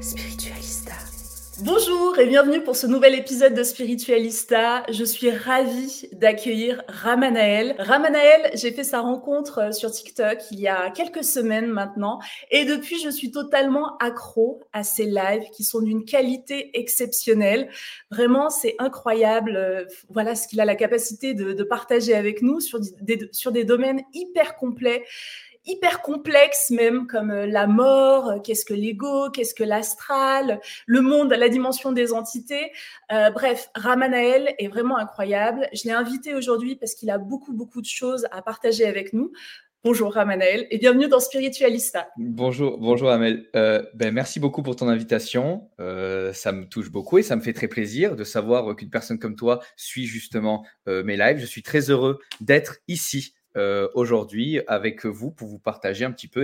Spiritualista. Bonjour et bienvenue pour ce nouvel épisode de Spiritualista. Je suis ravie d'accueillir Ramanaël. Ramanaël, j'ai fait sa rencontre sur TikTok il y a quelques semaines maintenant et depuis je suis totalement accro à ses lives qui sont d'une qualité exceptionnelle. Vraiment, c'est incroyable. Voilà ce qu'il a la capacité de partager avec nous sur des domaines hyper complets, hyper complexes même, comme la mort, qu'est-ce que l'ego, qu'est-ce que l'astral, le monde, la dimension des entités. Bref, Ramanaël est vraiment incroyable. Je l'ai invité aujourd'hui parce qu'il a beaucoup de choses à partager avec nous. Bonjour Ramanaël et bienvenue dans Spiritualista. Bonjour Amel. Merci beaucoup pour ton invitation. Ça me touche beaucoup et ça me fait très plaisir de savoir qu'une personne comme toi suit justement mes lives. Je suis très heureux d'être ici aujourd'hui avec vous pour vous partager un petit peu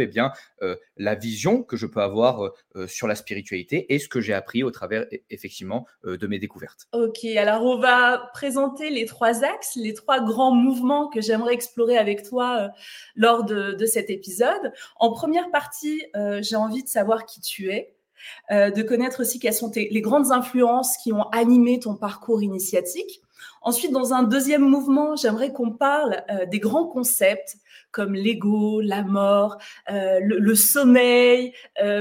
la vision que je peux avoir sur la spiritualité et ce que j'ai appris au travers effectivement de mes découvertes. Ok, alors on va présenter les trois axes, les trois grands mouvements que j'aimerais explorer avec toi lors de cet épisode. En première partie, j'ai envie de savoir qui tu es, de connaître aussi quelles sont les grandes influences qui ont animé ton parcours initiatique. Ensuite, dans un deuxième mouvement, j'aimerais qu'on parle des grands concepts comme l'ego, la mort, le sommeil,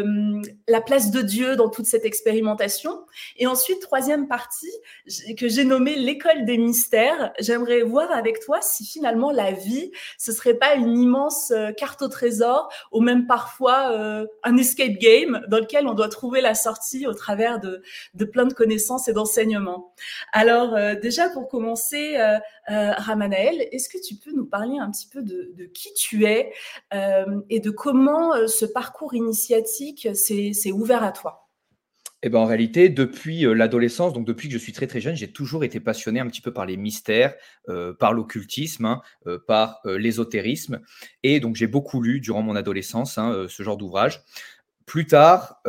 la place de Dieu dans toute cette expérimentation. Et ensuite, troisième partie, que j'ai nommée l'école des mystères. J'aimerais voir avec toi si finalement la vie, ce serait pas une immense carte au trésor ou même parfois un escape game dans lequel on doit trouver la sortie au travers de plein de connaissances et d'enseignements. Alors déjà pour commencer, Ramanaël, est-ce que tu peux nous parler un petit peu de qui tu es et de comment ce parcours initiatique s'est ouvert à toi? Eh ben, en réalité, depuis l'adolescence, donc depuis que je suis très très jeune, j'ai toujours été passionné un petit peu par les mystères, par l'occultisme, par l'ésotérisme. Et donc, j'ai beaucoup lu durant mon adolescence ce genre d'ouvrage. Plus tard,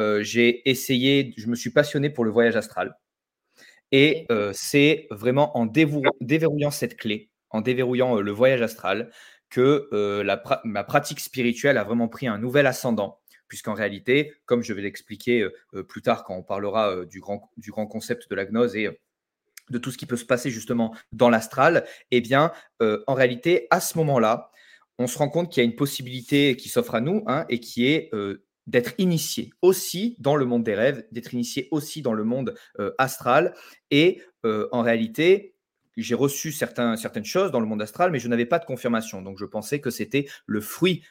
je me suis passionné pour le voyage astral. Et Okay. c'est vraiment en déverrouillant cette clé, en déverrouillant le voyage astral, que ma pratique spirituelle a vraiment pris un nouvel ascendant. Puisqu'en réalité, comme je vais l'expliquer plus tard quand on parlera du grand concept de la gnose et de tout ce qui peut se passer justement dans l'astral, eh bien, en réalité, à ce moment-là, on se rend compte qu'il y a une possibilité qui s'offre à nous et qui est d'être initié aussi dans le monde des rêves, d'être initié aussi dans le monde astral. Et en réalité, j'ai reçu certaines choses dans le monde astral, mais je n'avais pas de confirmation. Donc, je pensais que c'était le fruit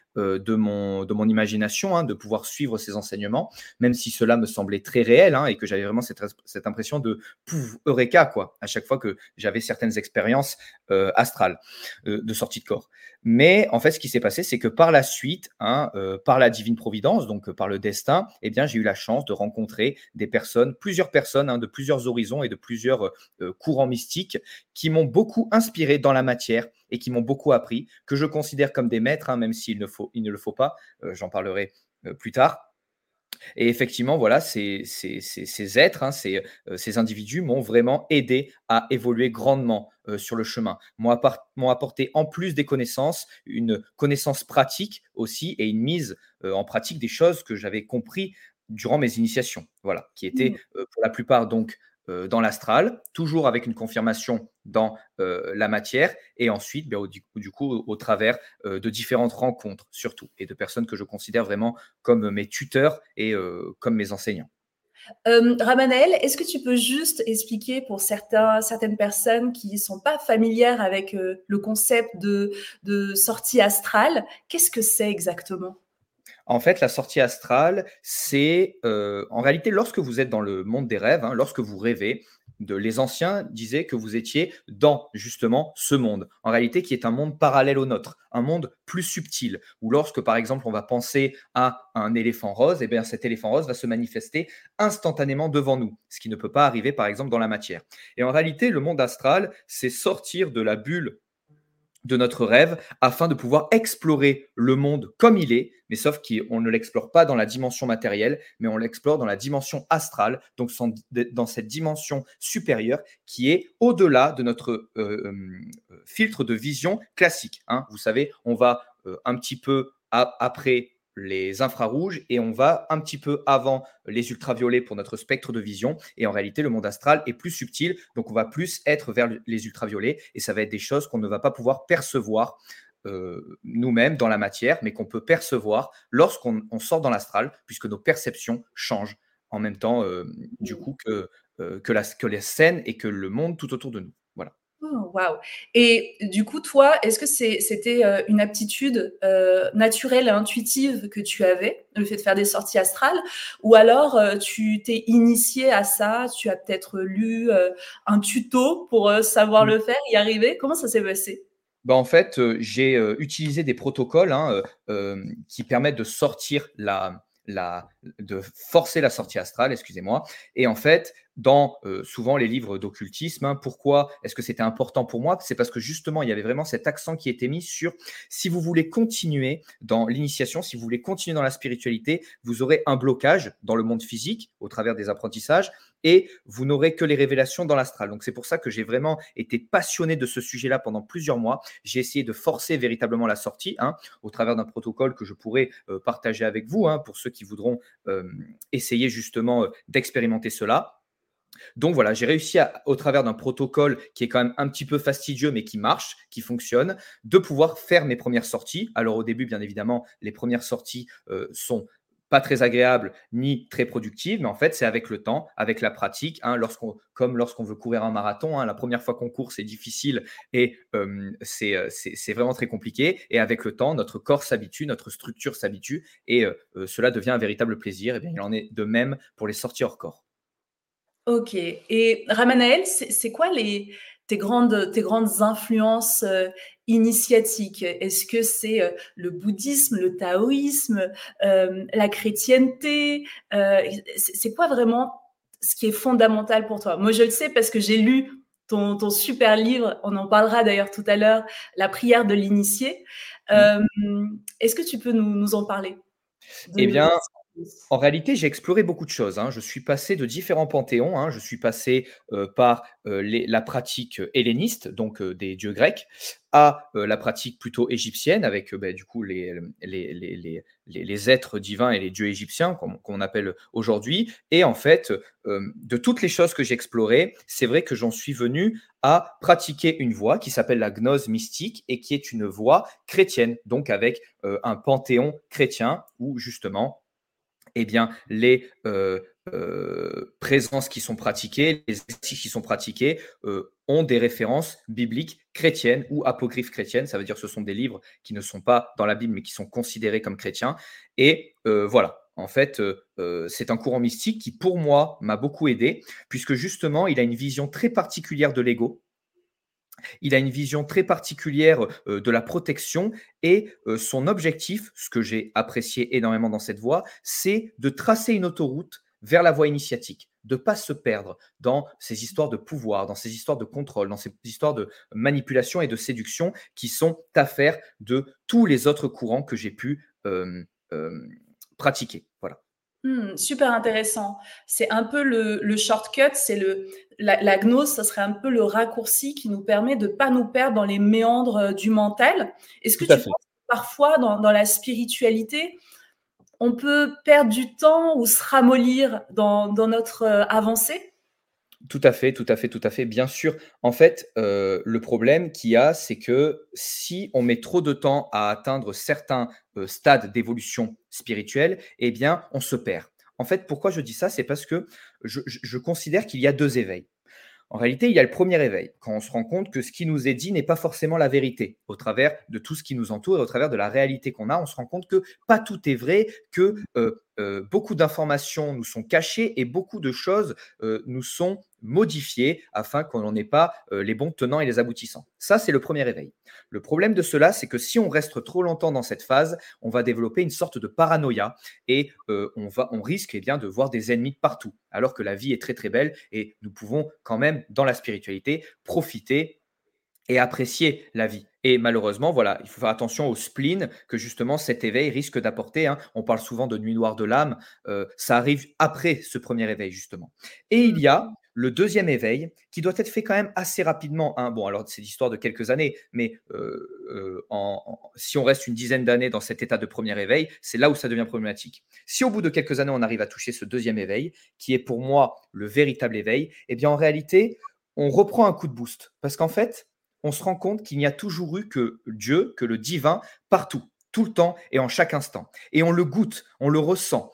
de mon imagination, de pouvoir suivre ces enseignements, même si cela me semblait très réel et que j'avais vraiment cette impression de pouf, eureka, quoi, à chaque fois que j'avais certaines expériences astrales de sortie de corps. Mais en fait, ce qui s'est passé, c'est que par la suite, par la divine providence, donc par le destin, eh bien, j'ai eu la chance de rencontrer plusieurs personnes de plusieurs horizons et de plusieurs courants mystiques qui m'ont beaucoup inspiré dans la matière et qui m'ont beaucoup appris, que je considère comme des maîtres, même s'il ne le faut pas. J'en parlerai plus tard. Et effectivement, voilà, ces êtres, ces individus m'ont vraiment aidé à évoluer grandement sur le chemin. M'ont apporté, en plus des connaissances, une connaissance pratique aussi et une mise en pratique des choses que j'avais compris durant mes initiations, voilà, qui étaient pour la plupart donc dans l'astral, toujours avec une confirmation dans la matière, et ensuite, du coup, au travers de différentes rencontres surtout, et de personnes que je considère vraiment comme mes tuteurs et comme mes enseignants. Ramanaël, est-ce que tu peux juste expliquer pour certaines personnes qui ne sont pas familières avec le concept de sortie astrale, qu'est-ce que c'est exactement? En fait, la sortie astrale, c'est en réalité lorsque vous êtes dans le monde des rêves, lorsque vous rêvez, les anciens disaient que vous étiez dans justement ce monde, en réalité qui est un monde parallèle au nôtre, un monde plus subtil, où lorsque par exemple on va penser à un éléphant rose, et bien cet éléphant rose va se manifester instantanément devant nous, ce qui ne peut pas arriver par exemple dans la matière. Et en réalité, le monde astral, c'est sortir de la bulle de notre rêve afin de pouvoir explorer le monde comme il est, mais sauf qu'on ne l'explore pas dans la dimension matérielle, mais on l'explore dans la dimension astrale, donc dans cette dimension supérieure qui est au-delà de notre filtre de vision classique. Vous savez, on va un petit peu après les infrarouges et on va un petit peu avant les ultraviolets pour notre spectre de vision. Et en réalité, le monde astral est plus subtil, donc on va plus être vers les ultraviolets et ça va être des choses qu'on ne va pas pouvoir percevoir nous-mêmes dans la matière, mais qu'on peut percevoir lorsqu'on sort dans l'astral, puisque nos perceptions changent en même temps, du coup, que les scènes et que le monde tout autour de nous. Voilà. Oh, waouh! Et du coup, toi, est-ce que c'était une aptitude naturelle et intuitive que tu avais, le fait de faire des sorties astrales, ou alors tu t'es initié à ça, tu as peut-être lu un tuto pour savoir le faire, y arriver? Comment ça s'est passé? Bah, en fait, j'ai, utilisé des protocoles, hein, qui permettent de sortir de forcer la sortie astrale, excusez-moi. Et en fait, dans, souvent les livres d'occultisme, hein, pourquoi est-ce que c'était important pour moi? C'est parce que justement, il y avait vraiment cet accent qui était mis sur si vous voulez continuer dans l'initiation, si vous voulez continuer dans la spiritualité, vous aurez un blocage dans le monde physique au travers des apprentissages et vous n'aurez que les révélations dans l'astral. Donc c'est pour ça que j'ai vraiment été passionné de ce sujet-là pendant plusieurs mois. J'ai essayé de forcer véritablement la sortie, hein, au travers d'un protocole que je pourrais partager avec vous, hein, pour ceux qui voudront essayer justement d'expérimenter cela. Donc voilà, j'ai réussi au travers d'un protocole qui est quand même un petit peu fastidieux, mais qui marche, qui fonctionne, de pouvoir faire mes premières sorties. Alors au début, bien évidemment, les premières sorties sont pas très agréables ni très productives, mais en fait, c'est avec le temps, avec la pratique, hein, comme lorsqu'on veut courir un marathon, hein, la première fois qu'on court, c'est difficile et c'est vraiment très compliqué. Et avec le temps, notre corps s'habitue, notre structure s'habitue et cela devient un véritable plaisir. Et bien, il en est de même pour les sorties hors corps. OK. Et Ramanaël, c'est quoi tes grandes influences initiatiques? Est-ce que c'est le bouddhisme, le taoïsme, la chrétienté? C'est quoi vraiment ce qui est fondamental pour toi? Moi, je le sais parce que j'ai lu ton super livre, on en parlera d'ailleurs tout à l'heure, La prière de l'initié. Mmh. Euh, Est-ce que tu peux nous en parler Eh de bien, en réalité, j'ai exploré beaucoup de choses, hein. Je suis passé de différents panthéons, hein. Je suis passé, par, la pratique helléniste, donc des dieux grecs, à, la pratique plutôt égyptienne avec, du coup les êtres divins et les dieux égyptiens qu'on appelle aujourd'hui. Et en fait, de toutes les choses que j'ai explorées, c'est vrai que j'en suis venu à pratiquer une voie qui s'appelle la gnose mystique et qui est une voie chrétienne, donc avec, un panthéon chrétien où justement eh bien, les présences qui sont pratiquées, les exercices qui sont pratiqués ont des références bibliques chrétiennes ou apocryphes chrétiennes. Ça veut dire que ce sont des livres qui ne sont pas dans la Bible, mais qui sont considérés comme chrétiens. Et voilà, en fait, c'est un courant mystique qui, pour moi, m'a beaucoup aidé, puisque justement, il a une vision très particulière de l'ego. Il a une vision très particulière de la protection et son objectif, ce que j'ai apprécié énormément dans cette voie, c'est de tracer une autoroute vers la voie initiatique, de ne pas se perdre dans ces histoires de pouvoir, dans ces histoires de contrôle, dans ces histoires de manipulation et de séduction qui sont affaires de tous les autres courants que j'ai pu pratiquer. Voilà. Super intéressant. C'est un peu le shortcut, c'est la gnose, ça serait un peu le raccourci qui nous permet de ne pas nous perdre dans les méandres du mental. Est-ce que Tout à tu fait. penses que parfois dans la spiritualité, on peut perdre du temps ou se ramollir dans notre avancée? Tout à fait, tout à fait, tout à fait. Bien sûr, en fait, le problème qu'il y a, c'est que si on met trop de temps à atteindre certains, stades d'évolution spirituelle, eh bien, on se perd. En fait, pourquoi je dis ça? C'est parce que je considère qu'il y a 2 éveils. En réalité, il y a le premier éveil, quand on se rend compte que ce qui nous est dit n'est pas forcément la vérité. Au travers de tout ce qui nous entoure et au travers de la réalité qu'on a, on se rend compte que pas tout est vrai, que beaucoup d'informations nous sont cachées et beaucoup de choses nous sont modifiées afin qu'on n'ait pas les bons tenants et les aboutissants. Ça, c'est le premier éveil. Le problème de cela, c'est que si on reste trop longtemps dans cette phase, on va développer une sorte de paranoïa et on risque bien de voir des ennemis partout, alors que la vie est très très belle et nous pouvons quand même, dans la spiritualité, profiter et apprécier la vie. Et malheureusement, voilà, il faut faire attention au spleen que justement cet éveil risque d'apporter, hein. On parle souvent de nuit noire de l'âme, ça arrive après ce premier éveil justement. Et il Mmh. y a le deuxième éveil, qui doit être fait quand même assez rapidement, hein. Bon, alors c'est l'histoire de quelques années, mais si on reste une dizaine d'années dans cet état de premier éveil, c'est là où ça devient problématique. Si au bout de quelques années, on arrive à toucher ce deuxième éveil, qui est pour moi le véritable éveil, eh bien en réalité, on reprend un coup de boost. Parce qu'en fait, on se rend compte qu'il n'y a toujours eu que Dieu, que le divin, partout, tout le temps et en chaque instant. Et on le goûte, on le ressent,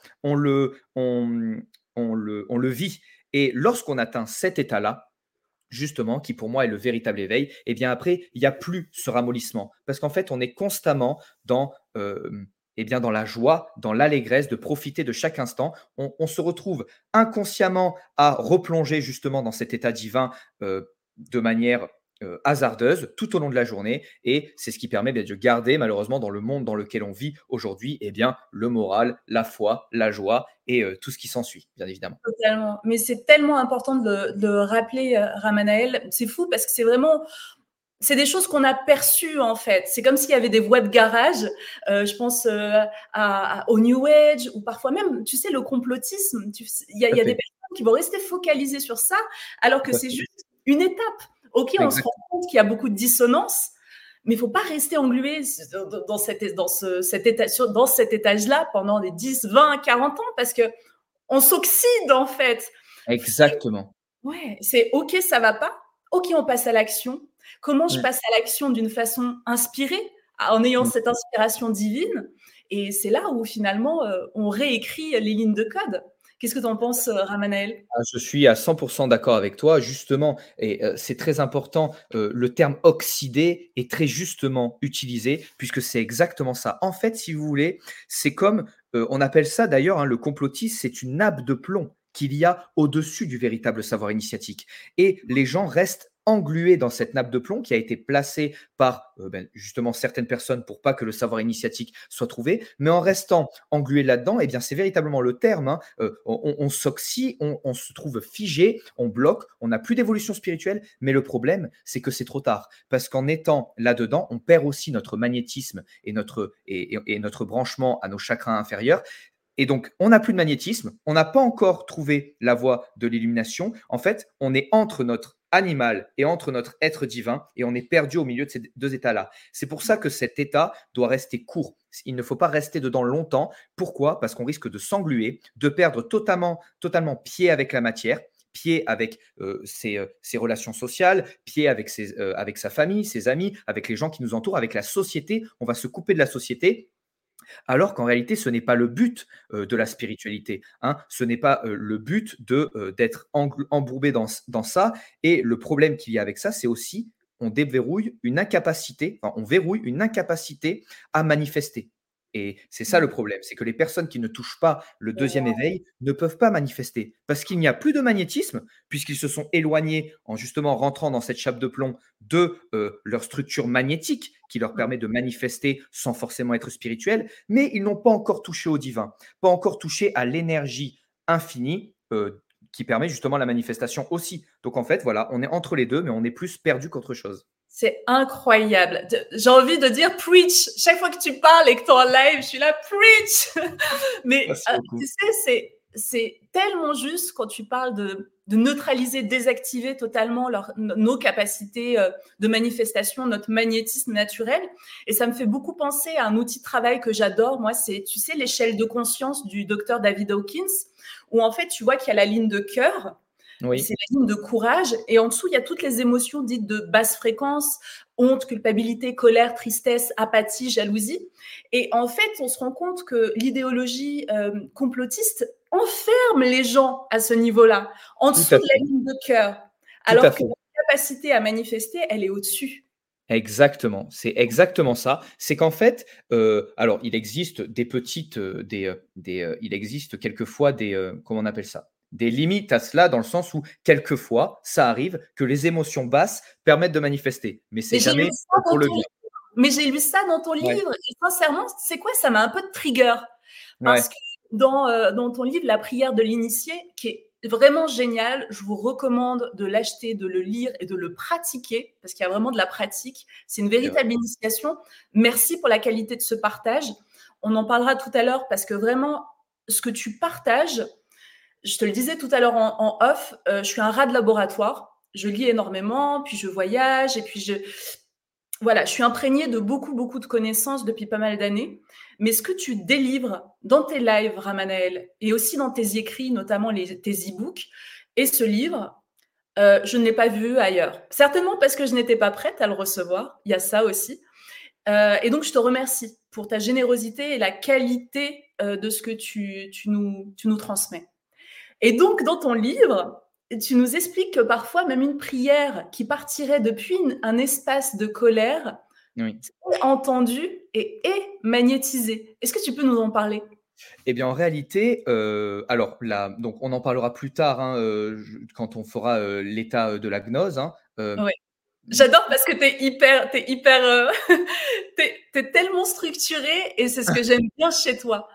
on le vit. Et lorsqu'on atteint cet état-là, justement, qui pour moi est le véritable éveil, et bien après, il n'y a plus ce ramollissement. Parce qu'en fait, on est constamment dans, eh bien, dans la joie, dans l'allégresse de profiter de chaque instant. On se retrouve inconsciemment à replonger justement dans cet état divin de manière hasardeuse tout au long de la journée. Et c'est ce qui permet de garder, malheureusement, dans le monde dans lequel on vit aujourd'hui, eh bien, le moral, la foi, la joie et tout ce qui s'ensuit, bien évidemment. Totalement. Mais c'est tellement important de rappeler, Ramanaël. C'est fou parce que c'est vraiment, c'est des choses qu'on a perçues en fait. C'est comme s'il y avait des voix de garage. Je pense au New Age ou parfois même, tu sais, le complotisme. Il y a des personnes qui vont rester focalisées sur ça alors que c'est juste une étape. Ok, on se rend compte qu'il y a beaucoup de dissonance, mais il ne faut pas rester englué dans cet étage-là pendant des 10, 20, 40 ans parce que on s'oxyde en fait. Exactement. Ouais, c'est ok, ça va pas. Ok, on passe à l'action. Comment je passe à l'action d'une façon inspirée, en ayant cette inspiration divine? Et c'est là où finalement on réécrit les lignes de code. Qu'est-ce que tu en penses, Ramanaël? Je suis à 100% d'accord avec toi, justement, et c'est très important. Le terme oxydé est très justement utilisé, puisque c'est exactement ça. En fait, si vous voulez, c'est comme, on appelle ça d'ailleurs, hein, le complotisme, c'est une nappe de plomb qu'il y a au-dessus du véritable savoir initiatique. Et les gens restent englués dans cette nappe de plomb qui a été placée par justement certaines personnes pour pas que le savoir initiatique soit trouvé. Mais en restant englué là-dedans, eh bien, c'est véritablement le terme, hein, on s'oxyde, on se trouve figé, on bloque, on n'a plus d'évolution spirituelle. Mais le problème, c'est que c'est trop tard. Parce qu'en étant là-dedans, on perd aussi notre magnétisme et notre branchement à nos chakras inférieurs. Et donc, on n'a plus de magnétisme, on n'a pas encore trouvé la voie de l'illumination. En fait, on est entre notre animal et entre notre être divin et on est perdu au milieu de ces deux états-là. C'est pour ça que cet état doit rester court. Il ne faut pas rester dedans longtemps. Pourquoi? Parce qu'on risque de s'engluer, de perdre totalement pied avec la matière, pied avec ses relations sociales, pied avec sa famille, ses amis, avec les gens qui nous entourent, avec la société. On va se couper de la société alors qu'en réalité, ce n'est pas le but de la spiritualité, hein. Ce n'est pas le but d'être embourbé dans ça. Et le problème qu'il y a avec ça, c'est aussi on déverrouille une incapacité, enfin, on verrouille une incapacité à manifester. Et c'est ça le problème, c'est que les personnes qui ne touchent pas le deuxième éveil ne peuvent pas manifester parce qu'il n'y a plus de magnétisme, puisqu'ils se sont éloignés en justement rentrant dans cette chape de plomb de leur structure magnétique qui leur permet de manifester sans forcément être spirituel, mais ils n'ont pas encore touché au divin, pas encore touché à l'énergie infinie qui permet justement la manifestation aussi. Donc en fait, voilà, on est entre les deux, mais on est plus perdu qu'autre chose. C'est incroyable. J'ai envie de dire preach. Chaque fois que tu parles et que tu es en live, je suis là, preach. Mais tu sais, c'est tellement juste quand tu parles de neutraliser, désactiver totalement nos capacités de manifestation, notre magnétisme naturel. Et ça me fait beaucoup penser à un outil de travail que j'adore. Moi, c'est, tu sais, l'échelle de conscience du docteur David Hawkins, où en fait, tu vois qu'il y a la ligne de cœur. Oui. C'est la ligne de courage. Et en dessous, il y a toutes les émotions dites de basse fréquence, honte, culpabilité, colère, tristesse, apathie, jalousie. Et en fait, on se rend compte que l'idéologie complotiste enferme les gens à ce niveau-là, en dessous de la ligne de cœur. Alors que la capacité à manifester, elle est au-dessus. Exactement, c'est exactement ça. C'est qu'en fait, alors il existe des petites, il existe quelquefois comment on appelle ça? Des limites à cela, dans le sens où quelquefois, ça arrive que les émotions basses permettent de manifester, mais c'est jamais pour le bien. Mais j'ai lu ça dans ton livre et sincèrement, c'est quoi? Ça m'a un peu de trigger parce que dans ton livre, La prière de l'initié, qui est vraiment génial, je vous recommande de l'acheter, de le lire et de le pratiquer parce qu'il y a vraiment de la pratique. C'est une véritable initiation. Merci pour la qualité de ce partage. On en parlera tout à l'heure parce que vraiment, ce que tu partages, Je te le disais tout à l'heure en off, je suis un rat de laboratoire. Je lis énormément, puis je voyage, et puis voilà, je suis imprégnée de beaucoup, beaucoup de connaissances depuis pas mal d'années. Mais ce que tu délivres dans tes lives, Ramanaël, et aussi dans tes écrits, notamment tes e-books, et ce livre, je ne l'ai pas vu ailleurs. Certainement parce que je n'étais pas prête à le recevoir. Il y a ça aussi. Et donc, je te remercie pour ta générosité et la qualité de ce que tu nous transmets. Et donc, dans ton livre, tu nous expliques que parfois, même une prière qui partirait depuis un espace de colère Oui. est entendue et est magnétisée. Est-ce que tu peux nous en parler? Eh bien, en réalité, alors là, donc on en parlera plus tard, hein, quand on fera l'état de la gnose. Hein, Ouais. J'adore parce que t'es hyper, t'es tellement structuré, et c'est ce que j'aime bien chez toi.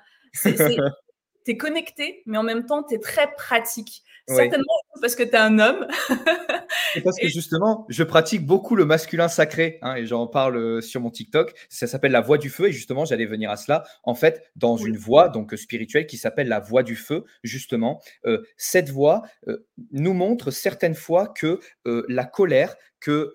T'es connecté, mais en même temps, t'es très pratique. Oui. Certainement parce que t'es un homme. C'est parce que Et justement, je pratique beaucoup le masculin sacré, hein, et j'en parle sur mon TikTok. Ça s'appelle la voie du feu, et justement, j'allais venir à cela. En fait, dans cool. une voie donc spirituelle qui s'appelle la voie du feu, justement, cette voie nous montre certaines fois que la colère, que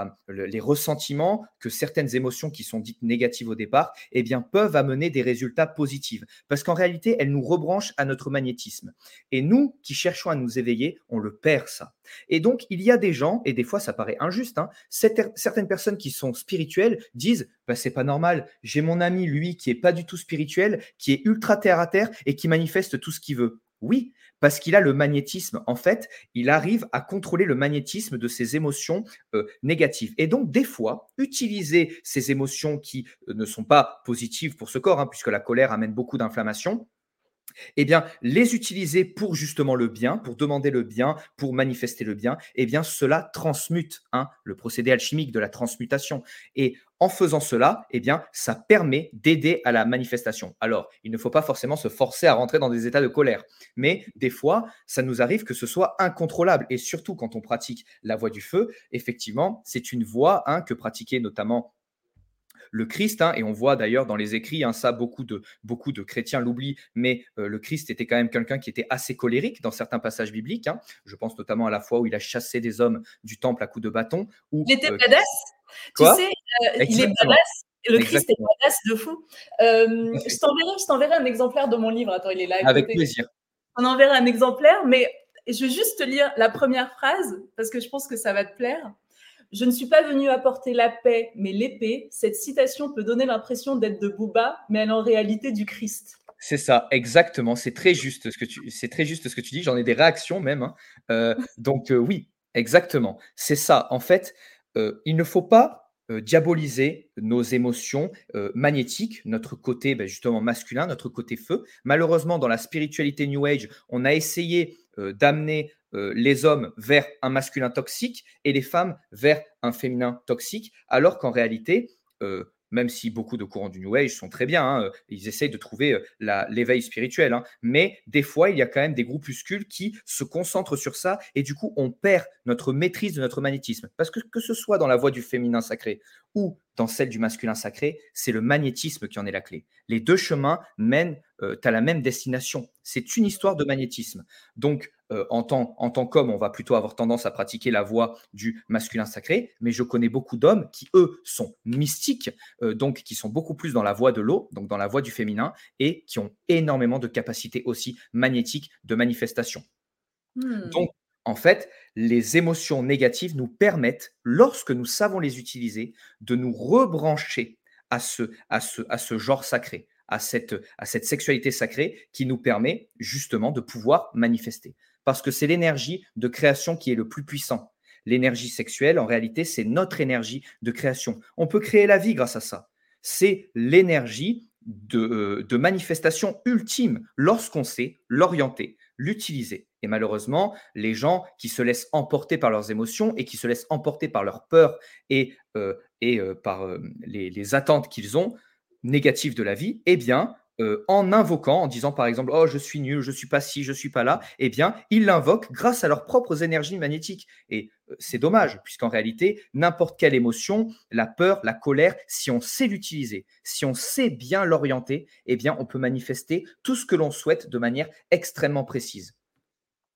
les ressentiments, que certaines émotions qui sont dites négatives au départ, eh bien, peuvent amener des résultats positifs. Parce qu'en réalité, elles nous rebranchent à notre magnétisme. Et nous, qui cherchons à nous éveiller, on le perd, ça. Et donc, il y a des gens, et des fois ça paraît injuste, hein, certaines personnes qui sont spirituelles disent bah, c'est pas normal, j'ai mon ami, lui, qui est pas du tout spirituel, qui est ultra terre à terre et qui manifeste tout ce qu'il veut. Oui, parce qu'il a le magnétisme. En fait, il arrive à contrôler le magnétisme de ses émotions négatives. Et donc, des fois, utiliser ces émotions qui ne sont pas positives pour ce corps, hein, puisque la colère amène beaucoup d'inflammation, eh bien, les utiliser pour justement le bien, pour demander le bien, pour manifester le bien, eh bien, cela transmute, hein, le procédé alchimique de la transmutation. Et en faisant cela, eh bien, ça permet d'aider à la manifestation. Alors, il ne faut pas forcément se forcer à rentrer dans des états de colère, mais des fois, ça nous arrive que ce soit incontrôlable. Et surtout, quand on pratique la voie du feu, effectivement, c'est une voie, hein, que pratiquait notamment le Christ, hein, et on voit d'ailleurs dans les écrits, hein, ça, beaucoup de chrétiens l'oublient, mais le Christ était quand même quelqu'un qui était assez colérique dans certains passages bibliques. Hein. Je pense notamment à la fois où il a chassé des hommes du temple à coups de bâton. Il était badass. Tu Quoi. sais, il est Exactement. badass. Le Christ est Exactement. badass de fou. Tout à fait. Je t'enverrai un exemplaire de mon livre. Attends, il est là à Avec côté. plaisir. On enverra un exemplaire, mais je vais juste te lire la première phrase parce que je pense que ça va te plaire. Je ne suis pas venu apporter la paix, mais l'épée. Cette citation peut donner l'impression d'être de Bouddha, mais elle est en réalité du Christ. C'est ça, exactement. C'est très juste ce que tu dis. J'en ai des réactions même. Hein. Donc oui, exactement. C'est ça. En fait, il ne faut pas diaboliser nos émotions magnétiques, notre côté justement masculin, notre côté feu. Malheureusement, dans la spiritualité New Age, on a essayé d'amener les hommes vers un masculin toxique et les femmes vers un féminin toxique, alors qu'en réalité, même si beaucoup de courants du New Age sont très bien, hein, ils essayent de trouver l'éveil spirituel, hein, mais des fois, il y a quand même des groupuscules qui se concentrent sur ça et du coup, on perd notre maîtrise de notre magnétisme. Parce que ce soit dans la voie du féminin sacré ou dans celle du masculin sacré, c'est le magnétisme qui en est la clé. Les deux chemins mènent à la même destination. C'est une histoire de magnétisme. Donc, en tant qu'homme, on va plutôt avoir tendance à pratiquer la voie du masculin sacré, mais je connais beaucoup d'hommes qui, eux, sont mystiques, donc qui sont beaucoup plus dans la voie de l'eau, donc dans la voie du féminin, et qui ont énormément de capacités aussi magnétiques de manifestation. Hmm. Donc, en fait, les émotions négatives nous permettent, lorsque nous savons les utiliser, de nous rebrancher à ce genre sacré, à cette sexualité sacrée qui nous permet justement de pouvoir manifester. Parce que c'est l'énergie de création qui est le plus puissant. L'énergie sexuelle, en réalité, c'est notre énergie de création. On peut créer la vie grâce à ça. C'est l'énergie de manifestation ultime lorsqu'on sait l'orienter, l'utiliser. Et malheureusement, les gens qui se laissent emporter par leurs émotions et qui se laissent emporter par leurs peurs et par les attentes qu'ils ont négatives de la vie, eh bien, en invoquant, en disant par exemple, oh, je suis nul, je suis pas ci, je suis pas là, eh bien, ils l'invoquent grâce à leurs propres énergies magnétiques. Et c'est dommage, puisqu'en réalité, n'importe quelle émotion, la peur, la colère, si on sait l'utiliser, si on sait bien l'orienter, eh bien, on peut manifester tout ce que l'on souhaite de manière extrêmement précise.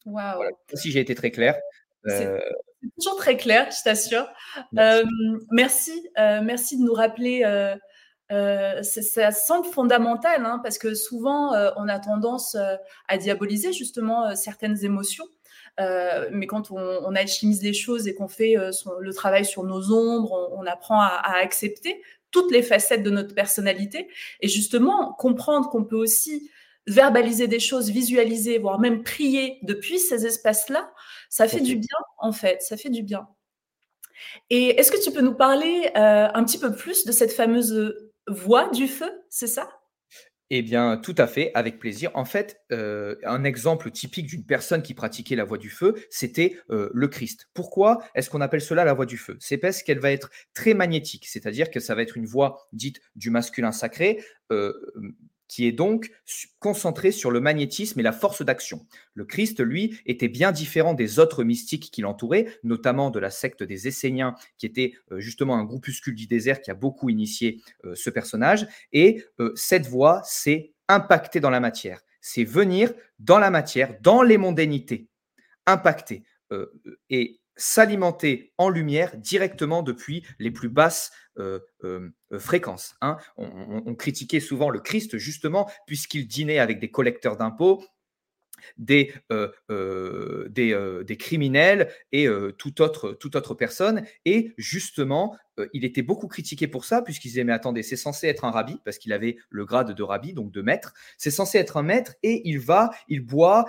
Waouh! Voilà, je sais pas si j'ai été très clair. C'est Heu, c'est toujours très clair, je t'assure. Merci. Merci de nous rappeler, ça semble fondamental, hein, parce que souvent, on a tendance, à diaboliser justement, certaines émotions. Mais quand on alchimise les choses et qu'on fait, le travail sur nos ombres, on apprend à accepter toutes les facettes de notre personnalité et justement comprendre qu'on peut aussi verbaliser des choses, visualiser, voire même prier depuis ces espaces-là, ça Tout à fait du fait. bien, en fait, ça fait du bien. Et est-ce que tu peux nous parler, un petit peu plus de cette fameuse, voix du feu, c'est ça? Eh bien, tout à fait, avec plaisir. En fait, un exemple typique d'une personne qui pratiquait la voie du feu, c'était, le Christ. Pourquoi est-ce qu'on appelle cela la voie du feu? C'est parce qu'elle va être très magnétique, c'est-à-dire que ça va être une voix dite du masculin sacré, qui est donc concentrée sur le magnétisme et la force d'action. Le Christ, lui, était bien différent des autres mystiques qui l'entouraient, notamment de la secte des Esséniens, qui était justement un groupuscule du désert qui a beaucoup initié ce personnage. Et cette voie, c'est impacter dans la matière. C'est venir dans la matière, dans les mondanités, impacter et s'alimenter en lumière directement depuis les plus basses fréquences. Hein. On critiquait souvent le Christ justement puisqu'il dînait avec des collecteurs d'impôts, des criminels et toute autre personne. Et justement, il était beaucoup critiqué pour ça, puisqu'ils disaient, mais attendez, c'est censé être un rabbi, parce qu'il avait le grade de rabbi, donc de maître. C'est censé être un maître, et il boit,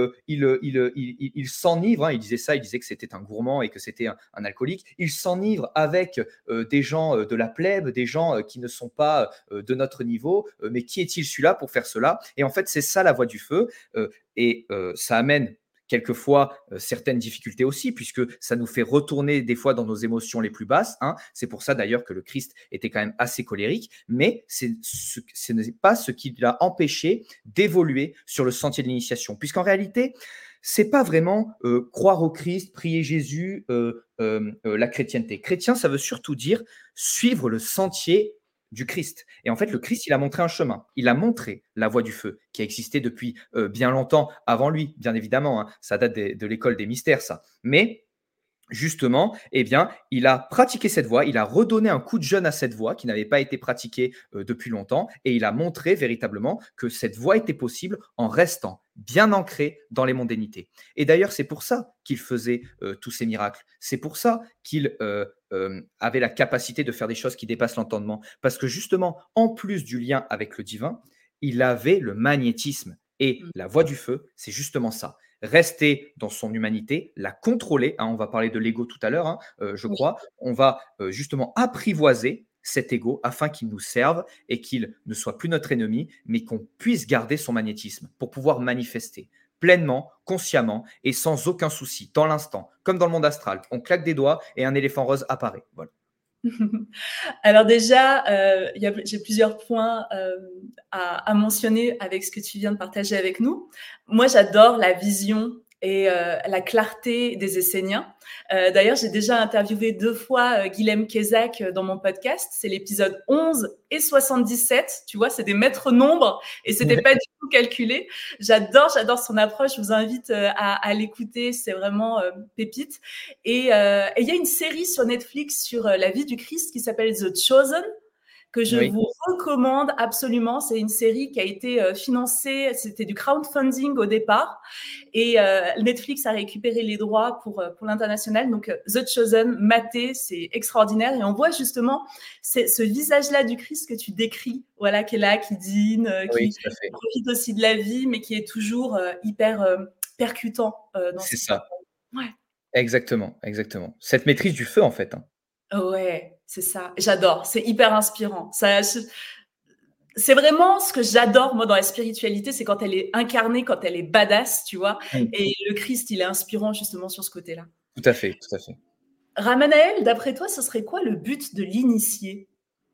il s'enivre. Hein, il disait ça, il disait que c'était un gourmand et que c'était un alcoolique. Il s'enivre avec des gens de la plèbe, des gens qui ne sont pas de notre niveau. Mais qui est-il celui-là pour faire cela? Et en fait, c'est ça la voie du feu. Et ça amène quelquefois certaines difficultés aussi, puisque ça nous fait retourner des fois dans nos émotions les plus basses. Hein. C'est pour ça d'ailleurs que le Christ était quand même assez colérique, mais ce n'est pas ce qui l'a empêché d'évoluer sur le sentier de l'initiation, puisqu'en réalité, c'est pas vraiment croire au Christ, prier Jésus, la chrétienté. Chrétien, ça veut surtout dire suivre le sentier du Christ. Et en fait, le Christ, il a montré un chemin. Il a montré la voie du feu qui a existé depuis bien longtemps avant lui, bien évidemment. Hein. Ça date de l'école des mystères, ça. Mais justement, eh bien, il a pratiqué cette voie, il a redonné un coup de jeune à cette voie qui n'avait pas été pratiquée depuis longtemps, et il a montré véritablement que cette voie était possible en restant bien ancré dans les mondanités. Et d'ailleurs, c'est pour ça qu'il faisait tous ces miracles. C'est pour ça qu'il avait la capacité de faire des choses qui dépassent l'entendement. Parce que justement, en plus du lien avec le divin, il avait le magnétisme. Et Mmh. la voie du feu, c'est justement ça, rester dans son humanité, la contrôler. Hein, on va parler de l'ego tout à l'heure, hein, je Oui. crois. On va justement apprivoiser cet ego afin qu'il nous serve et qu'il ne soit plus notre ennemi, mais qu'on puisse garder son magnétisme pour pouvoir manifester pleinement, consciemment et sans aucun souci, dans l'instant, comme dans le monde astral. On claque des doigts et un éléphant rose apparaît. Voilà. Alors déjà, j'ai plusieurs points à mentionner avec ce que tu viens de partager avec nous. Moi, j'adore la vision et la clarté des Esséniens. D'ailleurs, j'ai déjà interviewé 2 fois Guilhem Kézak dans mon podcast. C'est l'épisode 11 et 77. Tu vois, c'est des maîtres nombres et c'était pas du tout calculé. J'adore son approche. Je vous invite à l'écouter. C'est vraiment pépite. Et il y a une série sur Netflix sur la vie du Christ qui s'appelle The Chosen, que je Oui. vous recommande absolument. C'est une série qui a été financée, c'était du crowdfunding au départ, et Netflix a récupéré les droits pour l'international. Donc The Chosen, maté, c'est extraordinaire, et on voit justement ce visage-là du Christ que tu décris, voilà, qui est là, qui dîne, Oui, qui tout à fait. profite aussi de la vie, mais qui est toujours hyper percutant dans ce C'est qu'il ça. partage. Ouais. Exactement, exactement. Cette maîtrise du feu, en fait. Hein. Ouais, c'est ça. J'adore. C'est hyper inspirant. C'est vraiment ce que j'adore, moi, dans la spiritualité, c'est quand elle est incarnée, quand elle est badass, tu vois. Mm. Et le Christ, il est inspirant justement sur ce côté-là. Tout à fait, tout à fait. Ramanaël, d'après toi, ce serait quoi le but de l'initié?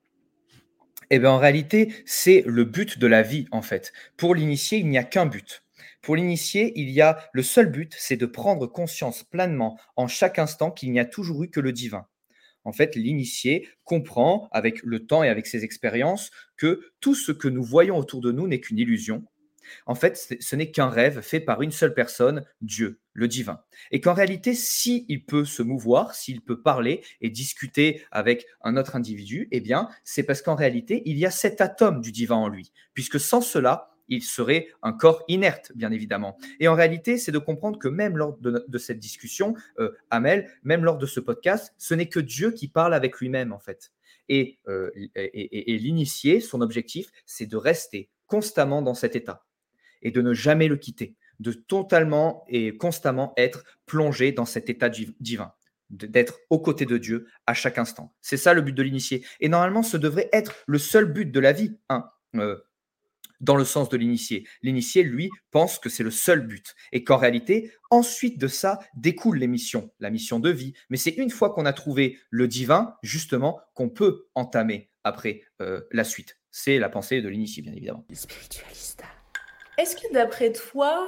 Eh bien, en réalité, c'est le but de la vie, en fait. Pour l'initié, il n'y a qu'un but. Pour l'initié, il y a le seul but, c'est de prendre conscience pleinement en chaque instant qu'il n'y a toujours eu que le divin. En fait, l'initié comprend, avec le temps et avec ses expériences, que tout ce que nous voyons autour de nous n'est qu'une illusion, En fait, ce n'est qu'un rêve fait par une seule personne, Dieu, le divin. Et qu'en réalité, s'il peut se mouvoir, s'il peut parler et discuter avec un autre individu, eh bien, c'est parce qu'en réalité, il y a cet atome du divin en lui. Puisque sans cela, il serait un corps inerte, bien évidemment. Et en réalité, c'est de comprendre que même lors de cette discussion, Amel, même lors de ce podcast, ce n'est que Dieu qui parle avec lui-même, en fait. Et l'initié, son objectif, c'est de rester constamment dans cet état et de ne jamais le quitter, de totalement et constamment être plongé dans cet état divin, d'être aux côtés de Dieu à chaque instant. C'est ça le but de l'initié. Et normalement, ce devrait être le seul but de la vie, hein, dans le sens de l'initié. L'initié, lui, pense que c'est le seul but et qu'en réalité, ensuite de ça, découle les missions, la mission de vie. Mais c'est une fois qu'on a trouvé le divin, justement, qu'on peut entamer après la suite. C'est la pensée de l'initié, bien évidemment. Spiritualista. Est-ce que d'après toi,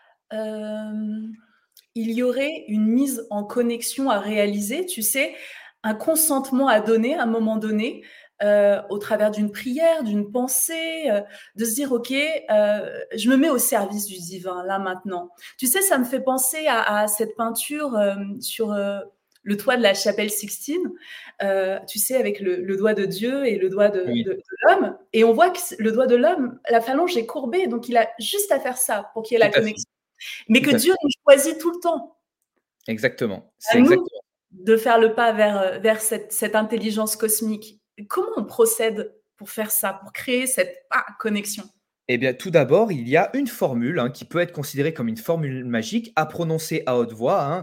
il y aurait une mise en connexion à réaliser, tu sais, un consentement à donner à un moment donné, au travers d'une prière, d'une pensée, de se dire, OK, je me mets au service du divin, là, maintenant. Tu sais, ça me fait penser à cette peinture sur le toit de la chapelle Sixtine, tu sais, avec le doigt de Dieu et le doigt de l'homme. Et on voit que le doigt de l'homme, la phalange est courbée, donc il a juste à faire ça pour qu'il y ait la connexion. Mais que Dieu nous choisit tout le temps. Exactement. C'est à nous de faire le pas vers cette intelligence cosmique. Comment on procède pour faire ça, pour créer cette connexion? Eh bien, tout d'abord, il y a une formule qui peut être considérée comme une formule magique à prononcer à haute voix.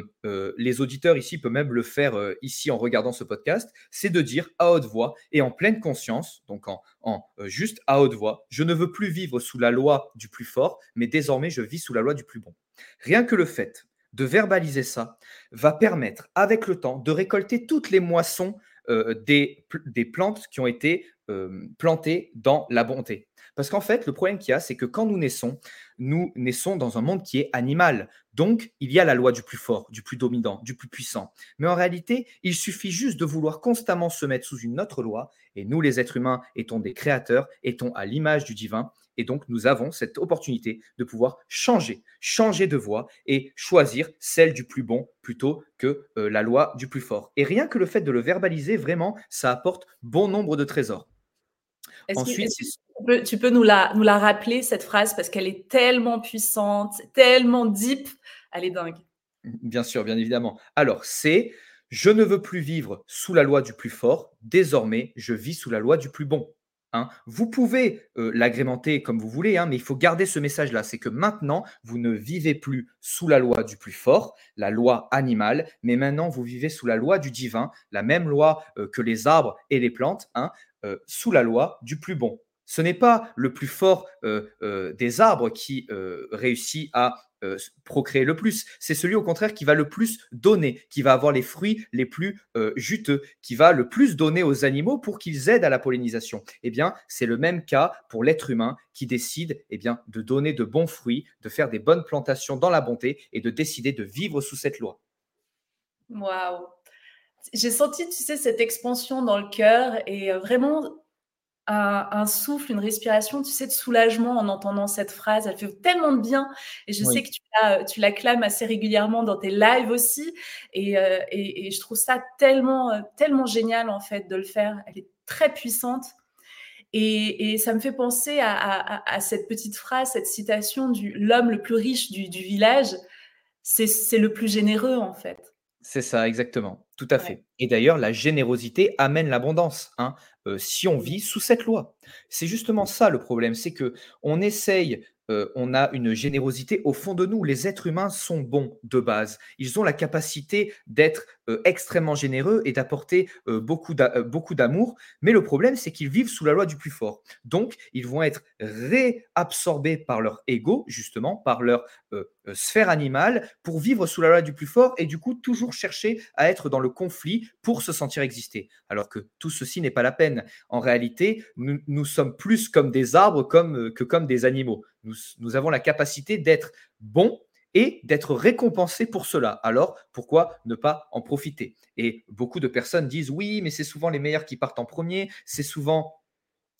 Les auditeurs ici peuvent même le faire ici en regardant ce podcast. C'est de dire à haute voix et en pleine conscience, donc juste à haute voix, je ne veux plus vivre sous la loi du plus fort, mais désormais je vis sous la loi du plus bon. Rien que le fait de verbaliser ça va permettre, avec le temps, de récolter toutes les moissons des plantes qui ont été plantées dans la bonté. Parce qu'en fait, le problème qu'il y a, c'est que quand nous naissons dans un monde qui est animal. Donc, il y a la loi du plus fort, du plus dominant, du plus puissant. Mais en réalité, il suffit juste de vouloir constamment se mettre sous une autre loi. Et nous, les êtres humains, étant des créateurs, étant à l'image du divin. Et donc, nous avons cette opportunité de pouvoir changer de voie et choisir celle du plus bon plutôt que la loi du plus fort. Et rien que le fait de le verbaliser, vraiment, ça apporte bon nombre de trésors. Ensuite, tu peux nous la rappeler, cette phrase, parce qu'elle est tellement puissante, tellement deep, elle est dingue. Bien sûr, bien évidemment. Alors, c'est « Je ne veux plus vivre sous la loi du plus fort, désormais je vis sous la loi du plus bon ». Vous pouvez l'agrémenter comme vous voulez, mais il faut garder ce message-là. C'est que maintenant, vous ne vivez plus sous la loi du plus fort, la loi animale, mais maintenant, vous vivez sous la loi du divin, la même loi que les arbres et les plantes, sous la loi du plus bon. Ce n'est pas le plus fort des arbres qui réussit à procréer le plus. C'est celui au contraire qui va le plus donner, qui va avoir les fruits les plus juteux, qui va le plus donner aux animaux pour qu'ils aident à la pollinisation. Eh bien, c'est le même cas pour l'être humain qui décide de donner de bons fruits, de faire des bonnes plantations dans la bonté et de décider de vivre sous cette loi. Waouh! J'ai senti, tu sais, cette expansion dans le cœur et vraiment un souffle, une respiration, tu sais, de soulagement en entendant cette phrase. Elle fait tellement de bien et je sais que tu la clames assez régulièrement dans tes lives aussi et je trouve ça tellement génial en fait de le faire. Elle est très puissante et ça me fait penser à cette petite phrase, cette citation du « l'homme le plus riche du village », c'est le plus généreux en fait. C'est ça, exactement, tout à fait. Et d'ailleurs, la générosité amène l'abondance, si on vit sous cette loi. C'est justement ça le problème, c'est qu'on essaye, on a une générosité au fond de nous. Les êtres humains sont bons de base. Ils ont la capacité d'être extrêmement généreux et d'apporter beaucoup d'amour. Mais le problème, c'est qu'ils vivent sous la loi du plus fort. Donc, ils vont être réabsorbés par leur ego, justement, par leur sphère animale, pour vivre sous la loi du plus fort et du coup, toujours chercher à être dans le conflit pour se sentir exister. Alors que tout ceci n'est pas la peine. En réalité, nous sommes plus comme des arbres que comme des animaux. Nous avons la capacité d'être bons et d'être récompensés pour cela. Alors, pourquoi ne pas en profiter? Et beaucoup de personnes disent « oui, mais c'est souvent les meilleurs qui partent en premier, c'est souvent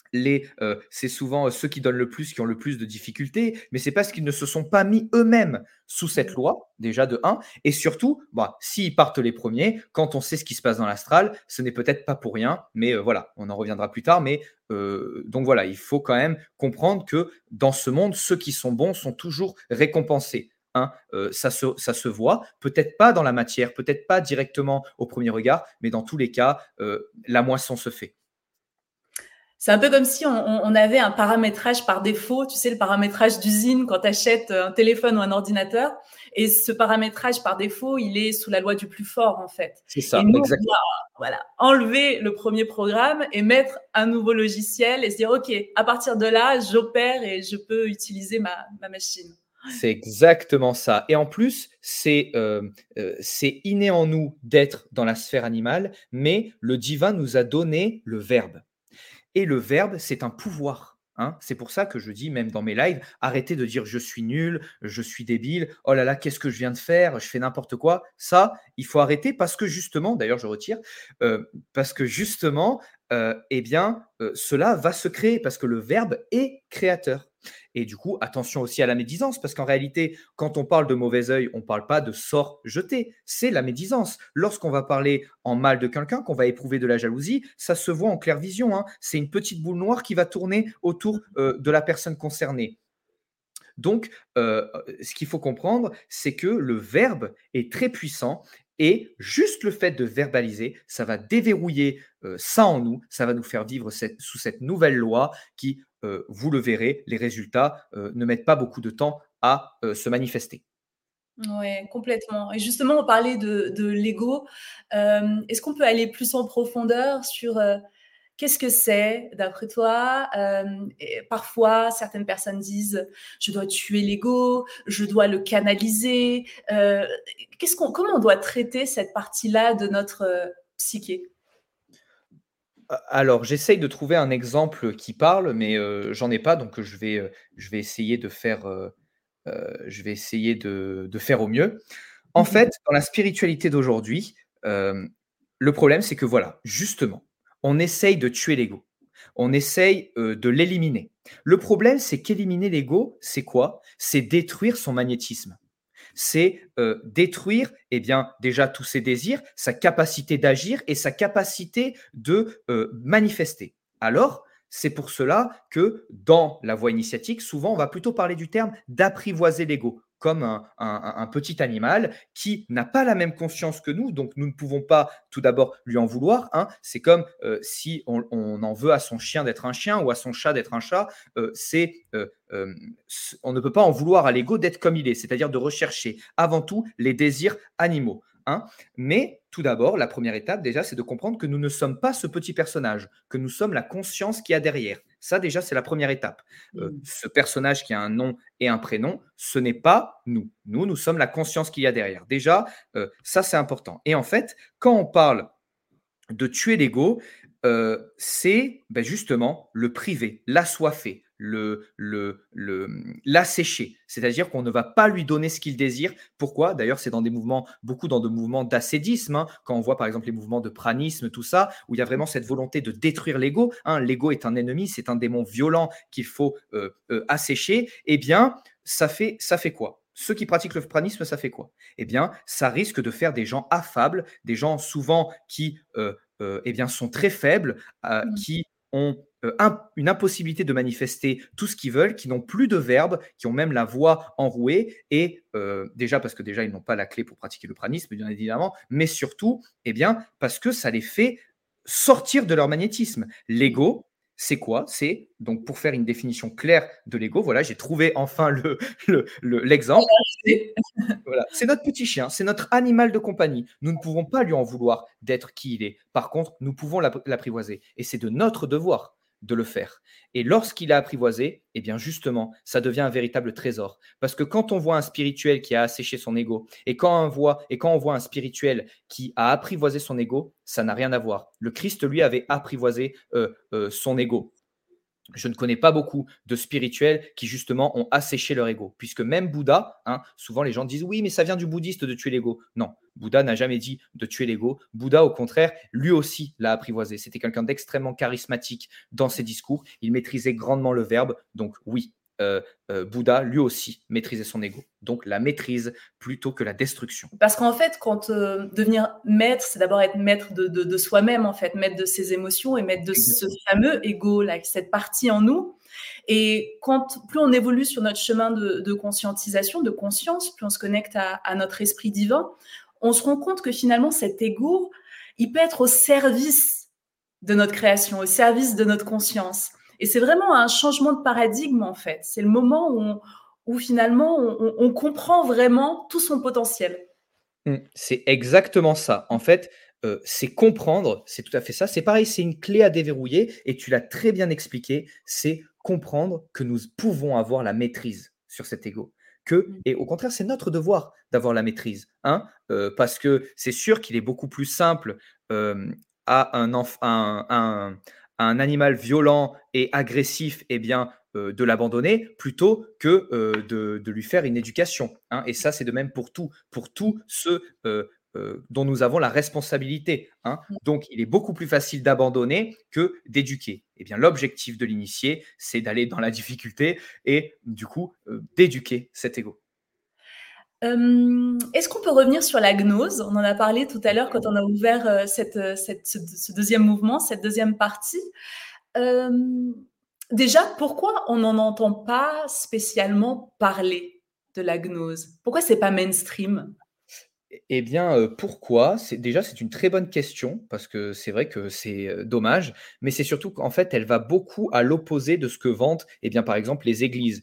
C'est souvent ceux qui donnent le plus qui ont le plus de difficultés, mais c'est parce qu'ils ne se sont pas mis eux-mêmes sous cette loi, déjà de un. Et surtout, bah, s'ils partent les premiers, quand on sait ce qui se passe dans l'astral, ce n'est peut-être pas pour rien, mais voilà, on en reviendra plus tard. Mais donc voilà, il faut quand même comprendre que dans ce monde, ceux qui sont bons sont toujours récompensés. Hein, ça se voit, peut-être pas dans la matière, peut-être pas directement au premier regard, mais dans tous les cas, la moisson se fait. C'est un peu comme si on avait un paramétrage par défaut, tu sais, le paramétrage d'usine quand tu achètes un téléphone ou un ordinateur. Et ce paramétrage par défaut, il est sous la loi du plus fort, en fait. C'est ça, et nous, exactement. on doit enlever le premier programme et mettre un nouveau logiciel et se dire, OK, à partir de là, j'opère et je peux utiliser ma machine. C'est exactement ça. Et en plus, c'est inné en nous d'être dans la sphère animale, mais le divin nous a donné le verbe. Et le verbe, c'est un pouvoir. Hein. C'est pour ça que je dis, même dans mes lives, arrêtez de dire je suis nul, je suis débile, oh là là, qu'est-ce que je viens de faire, je fais n'importe quoi. Ça, il faut arrêter parce que justement, d'ailleurs, je retire, parce que justement, cela va se créer parce que le verbe est créateur. Et du coup, attention aussi à la médisance, parce qu'en réalité, quand on parle de mauvais œil, on ne parle pas de sort jeté, c'est la médisance. Lorsqu'on va parler en mal de quelqu'un, qu'on va éprouver de la jalousie, ça se voit en clair vision. Hein. C'est une petite boule noire qui va tourner autour de la personne concernée. Donc, ce qu'il faut comprendre, c'est que le verbe est très puissant et juste le fait de verbaliser, ça va déverrouiller ça en nous, ça va nous faire vivre sous cette nouvelle loi qui, vous le verrez, les résultats ne mettent pas beaucoup de temps à se manifester. Oui, complètement. Et justement, on parlait de l'ego. Est-ce qu'on peut aller plus en profondeur sur qu'est-ce que c'est, d'après toi? Et parfois, certaines personnes disent, je dois tuer l'ego, je dois le canaliser. Comment on doit traiter cette partie-là de notre psyché? Alors, j'essaye de trouver un exemple qui parle, mais j'en ai pas, donc je vais essayer de faire, de faire au mieux. En Mhm. fait, dans la spiritualité d'aujourd'hui, le problème, c'est que voilà, justement, on essaye de tuer l'ego. On essaye, de l'éliminer. Le problème, c'est qu'éliminer l'ego, c'est quoi? C'est détruire son magnétisme. C'est, détruire, eh bien, déjà tous ses désirs, sa capacité d'agir et sa capacité de, manifester. Alors, c'est pour cela que dans la voie initiatique, souvent, on va plutôt parler du terme d'apprivoiser l'ego, comme un petit animal qui n'a pas la même conscience que nous, donc nous ne pouvons pas tout d'abord lui en vouloir. Hein. C'est comme si on en veut à son chien d'être un chien ou à son chat d'être un chat. On ne peut pas en vouloir à l'ego d'être comme il est, c'est-à-dire de rechercher avant tout les désirs animaux. Hein. Mais tout d'abord, la première étape, déjà, c'est de comprendre que nous ne sommes pas ce petit personnage, que nous sommes la conscience qui a derrière. Ça, déjà, c'est la première étape. Ce personnage qui a un nom et un prénom, ce n'est pas nous. Nous sommes la conscience qu'il y a derrière. Déjà, ça, c'est important. Et en fait, quand on parle de tuer l'ego, c'est justement le priver, l'assoiffer, l'assécher. C'est-à-dire qu'on ne va pas lui donner ce qu'il désire. Pourquoi? D'ailleurs, c'est beaucoup dans de mouvements d'ascédisme. Hein, quand on voit par exemple les mouvements de pranisme, tout ça, où il y a vraiment cette volonté de détruire l'ego. Hein, l'ego est un ennemi, c'est un démon violent qu'il faut assécher. Eh bien, ça fait quoi? Ceux qui pratiquent le pranisme, ça fait quoi? Eh bien, ça risque de faire des gens affables, des gens souvent qui sont très faibles, qui ont une impossibilité de manifester tout ce qu'ils veulent, qui n'ont plus de verbe, qui ont même la voix enrouée, et déjà parce que déjà ils n'ont pas la clé pour pratiquer le pranisme, bien évidemment, mais surtout parce que ça les fait sortir de leur magnétisme. L'ego, c'est quoi? C'est, donc pour faire une définition claire de l'ego, voilà, j'ai trouvé enfin l'exemple. Voilà, c'est notre petit chien, c'est notre animal de compagnie. Nous ne pouvons pas lui en vouloir d'être qui il est. Par contre, nous pouvons l'apprivoiser. Et c'est de notre devoir de le faire. Et lorsqu'il a apprivoisé, eh bien justement, ça devient un véritable trésor. Parce que quand on voit un spirituel qui a asséché son ego, et quand on voit un spirituel qui a apprivoisé son ego, ça n'a rien à voir. Le Christ, lui, avait apprivoisé son ego. Je ne connais pas beaucoup de spirituels qui justement ont asséché leur ego, puisque même Bouddha, hein, souvent les gens disent oui, mais ça vient du bouddhiste de tuer l'ego. Non, Bouddha n'a jamais dit de tuer l'ego. Bouddha, au contraire, lui aussi l'a apprivoisé. C'était quelqu'un d'extrêmement charismatique dans ses discours. Il maîtrisait grandement le verbe. Donc oui, Bouddha, lui aussi, maîtrisait son ego. Donc la maîtrise plutôt que la destruction. Parce qu'en fait, quand devenir maître, c'est d'abord être maître de soi-même, en fait, maître de ses émotions et maître de ce fameux ego, là, cette partie en nous. Et plus on évolue sur notre chemin de conscientisation, de conscience, plus on se connecte à notre esprit divin, on se rend compte que finalement, cet ego, il peut être au service de notre création, au service de notre conscience. Et c'est vraiment un changement de paradigme, en fait. C'est le moment où finalement, on comprend vraiment tout son potentiel. C'est exactement ça. En fait, c'est comprendre, c'est tout à fait ça. C'est pareil, c'est une clé à déverrouiller et tu l'as très bien expliqué, c'est comprendre que nous pouvons avoir la maîtrise sur cet ego. Et au contraire, c'est notre devoir d'avoir la maîtrise, hein, parce que c'est sûr qu'il est beaucoup plus simple, à un animal violent et agressif, eh bien, de l'abandonner plutôt que, de lui faire une éducation, hein, et ça, c'est de même pour tous ceux, dont nous avons la responsabilité, hein. Donc il est beaucoup plus facile d'abandonner que d'éduquer. Eh bien, l'objectif de l'initié, c'est d'aller dans la difficulté et du coup, d'éduquer cet ego. Est-ce qu'on peut revenir sur la gnose? On en a parlé tout à l'heure quand on a ouvert, ce 2e mouvement, cette 2e partie. Déjà, pourquoi on n'en entend pas spécialement parler de la gnose? Pourquoi c'est pas mainstream? Eh bien, pourquoi? C'est une très bonne question parce que c'est vrai que c'est, dommage, mais c'est surtout qu'en fait, elle va beaucoup à l'opposé de ce que vantent, eh bien, par exemple, les églises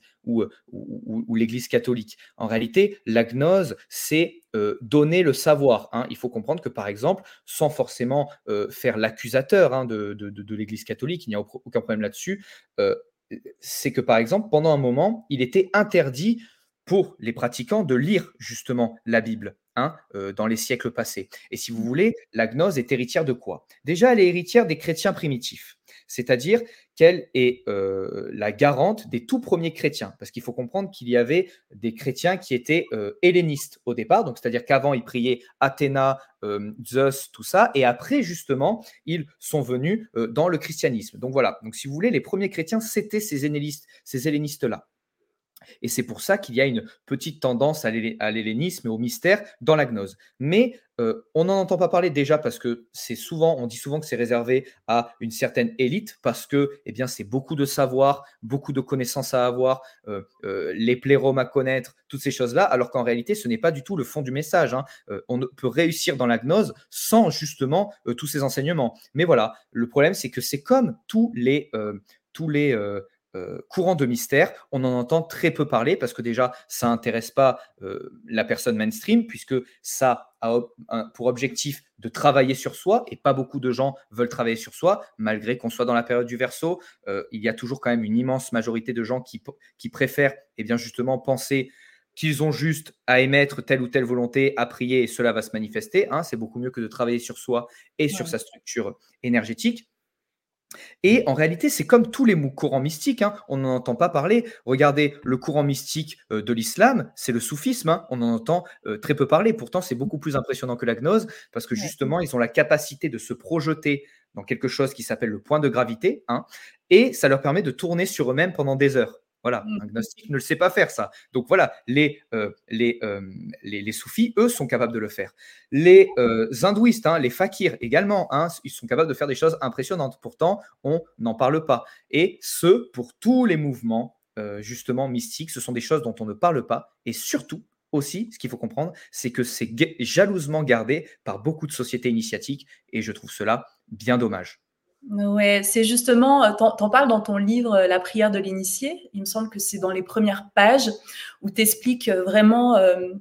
ou l'Église catholique. En réalité, la gnose, c'est, donner le savoir, hein. Il faut comprendre que, par exemple, sans forcément, faire l'accusateur, hein, de l'Église catholique, il n'y a aucun problème là-dessus, heu, c'est que, par exemple, pendant un moment, il était interdit pour les pratiquants de lire justement la Bible, hein, dans les siècles passés. Et si vous voulez, la gnose est héritière de quoi? Déjà, elle est héritière des chrétiens primitifs, c'est-à-dire qu'elle est la garante des tout premiers chrétiens, parce qu'il faut comprendre qu'il y avait des chrétiens qui étaient hellénistes au départ, donc c'est-à-dire qu'avant ils priaient Athéna, Zeus, tout ça, et après justement ils sont venus dans le christianisme. Donc voilà, donc si vous voulez, les premiers chrétiens c'était ces hellénistes-là. Et c'est pour ça qu'il y a une petite tendance à l'hellénisme et au mystère dans la gnose. Mais on n'en entend pas parler déjà parce que on dit souvent que c'est réservé à une certaine élite parce que eh bien, c'est beaucoup de savoir, beaucoup de connaissances à avoir, les pléromes à connaître, toutes ces choses-là, alors qu'en réalité, ce n'est pas du tout le fond du message, hein. On ne peut réussir dans la gnose sans justement tous ces enseignements. Mais voilà, le problème, c'est que c'est comme tous les courant de mystère, on en entend très peu parler parce que déjà, ça n'intéresse pas la personne mainstream puisque ça a pour objectif de travailler sur soi et pas beaucoup de gens veulent travailler sur soi, malgré qu'on soit dans la période du Verseau. Il y a toujours quand même une immense majorité de gens qui préfèrent eh bien, justement penser qu'ils ont juste à émettre telle ou telle volonté, à prier et cela va se manifester, hein. C'est beaucoup mieux que de travailler sur soi et sur sa structure énergétique. Et en réalité, c'est comme tous les courants mystiques, hein, on n'en entend pas parler. Regardez le courant mystique de l'islam, c'est le soufisme, hein, on en entend très peu parler. Pourtant, c'est beaucoup plus impressionnant que la gnose parce que justement, ils ont la capacité de se projeter dans quelque chose qui s'appelle le point de gravité, hein, et ça leur permet de tourner sur eux-mêmes pendant des heures. Voilà, un gnostique ne le sait pas faire ça. Donc voilà, les soufis, eux, sont capables de le faire. Les hindouistes, hein, les fakirs également, hein, ils sont capables de faire des choses impressionnantes. Pourtant, on n'en parle pas. Et ce, pour tous les mouvements justement mystiques, ce sont des choses dont on ne parle pas. Et surtout, aussi, ce qu'il faut comprendre, c'est que c'est jalousement gardé par beaucoup de sociétés initiatiques. Et je trouve cela bien dommage. Ouais, c'est justement, t'en parles dans ton livre La prière de l'initié. Il me semble que c'est dans les premières pages où tu expliques vraiment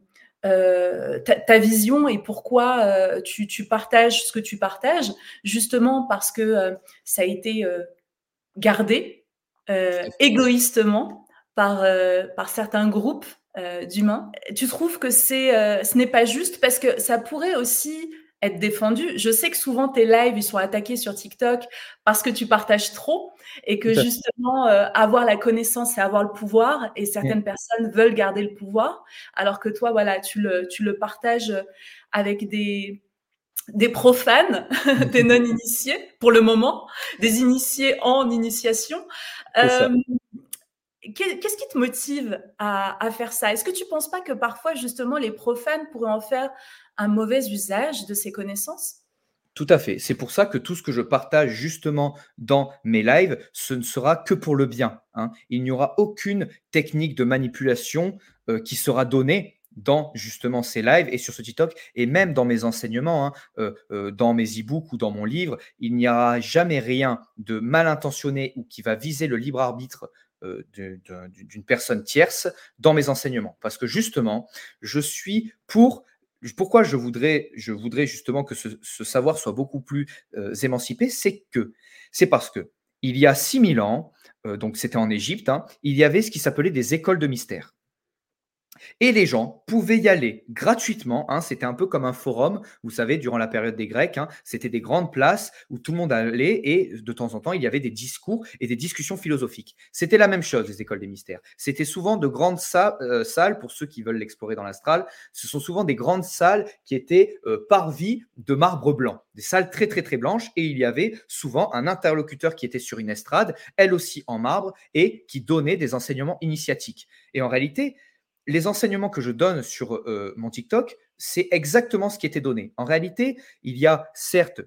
ta vision et pourquoi tu partages ce que tu partages, justement parce que ça a été gardé égoïstement par certains groupes d'humains. Tu trouves que ce n'est pas juste parce que ça pourrait aussi être défendu. Je sais que souvent tes lives, ils sont attaqués sur TikTok parce que tu partages trop et que Tout à fait. justement, avoir la connaissance, c'est avoir le pouvoir et certaines personnes veulent garder le pouvoir alors que toi, voilà, tu le partages avec des profanes, des non-initiés pour le moment, des initiés en initiation. C'est ça. Euh, Qu'est-ce qui te motive à faire ça? Est-ce que tu ne penses pas que parfois, justement, les profanes pourraient en faire un mauvais usage de ces connaissances? Tout à fait. C'est pour ça que tout ce que je partage justement dans mes lives, ce ne sera que pour le bien, hein. Il n'y aura aucune technique de manipulation, qui sera donnée dans justement ces lives et sur ce TikTok et même dans mes enseignements, hein, dans mes e-books ou dans mon livre. Il n'y aura jamais rien de mal intentionné ou qui va viser le libre arbitre, d'une personne tierce dans mes enseignements. Parce que justement, je suis pour pourquoi je voudrais justement que ce savoir soit beaucoup plus émancipé, c'est parce que il y a 6000 ans, donc c'était en Égypte, hein, il y avait ce qui s'appelait des écoles de mystère. Et les gens pouvaient y aller gratuitement, hein. C'était un peu comme un forum, vous savez, durant la période des Grecs, hein. C'était des grandes places où tout le monde allait et de temps en temps, il y avait des discours et des discussions philosophiques. C'était la même chose, les écoles des mystères. C'était souvent de grandes salles, pour ceux qui veulent l'explorer dans l'astral, ce sont souvent des grandes salles qui étaient parvis de marbre blanc, des salles très très très blanches et il y avait souvent un interlocuteur qui était sur une estrade, elle aussi en marbre et qui donnait des enseignements initiatiques. Et en réalité, les enseignements que je donne sur mon TikTok, c'est exactement ce qui était donné. En réalité, il y a certes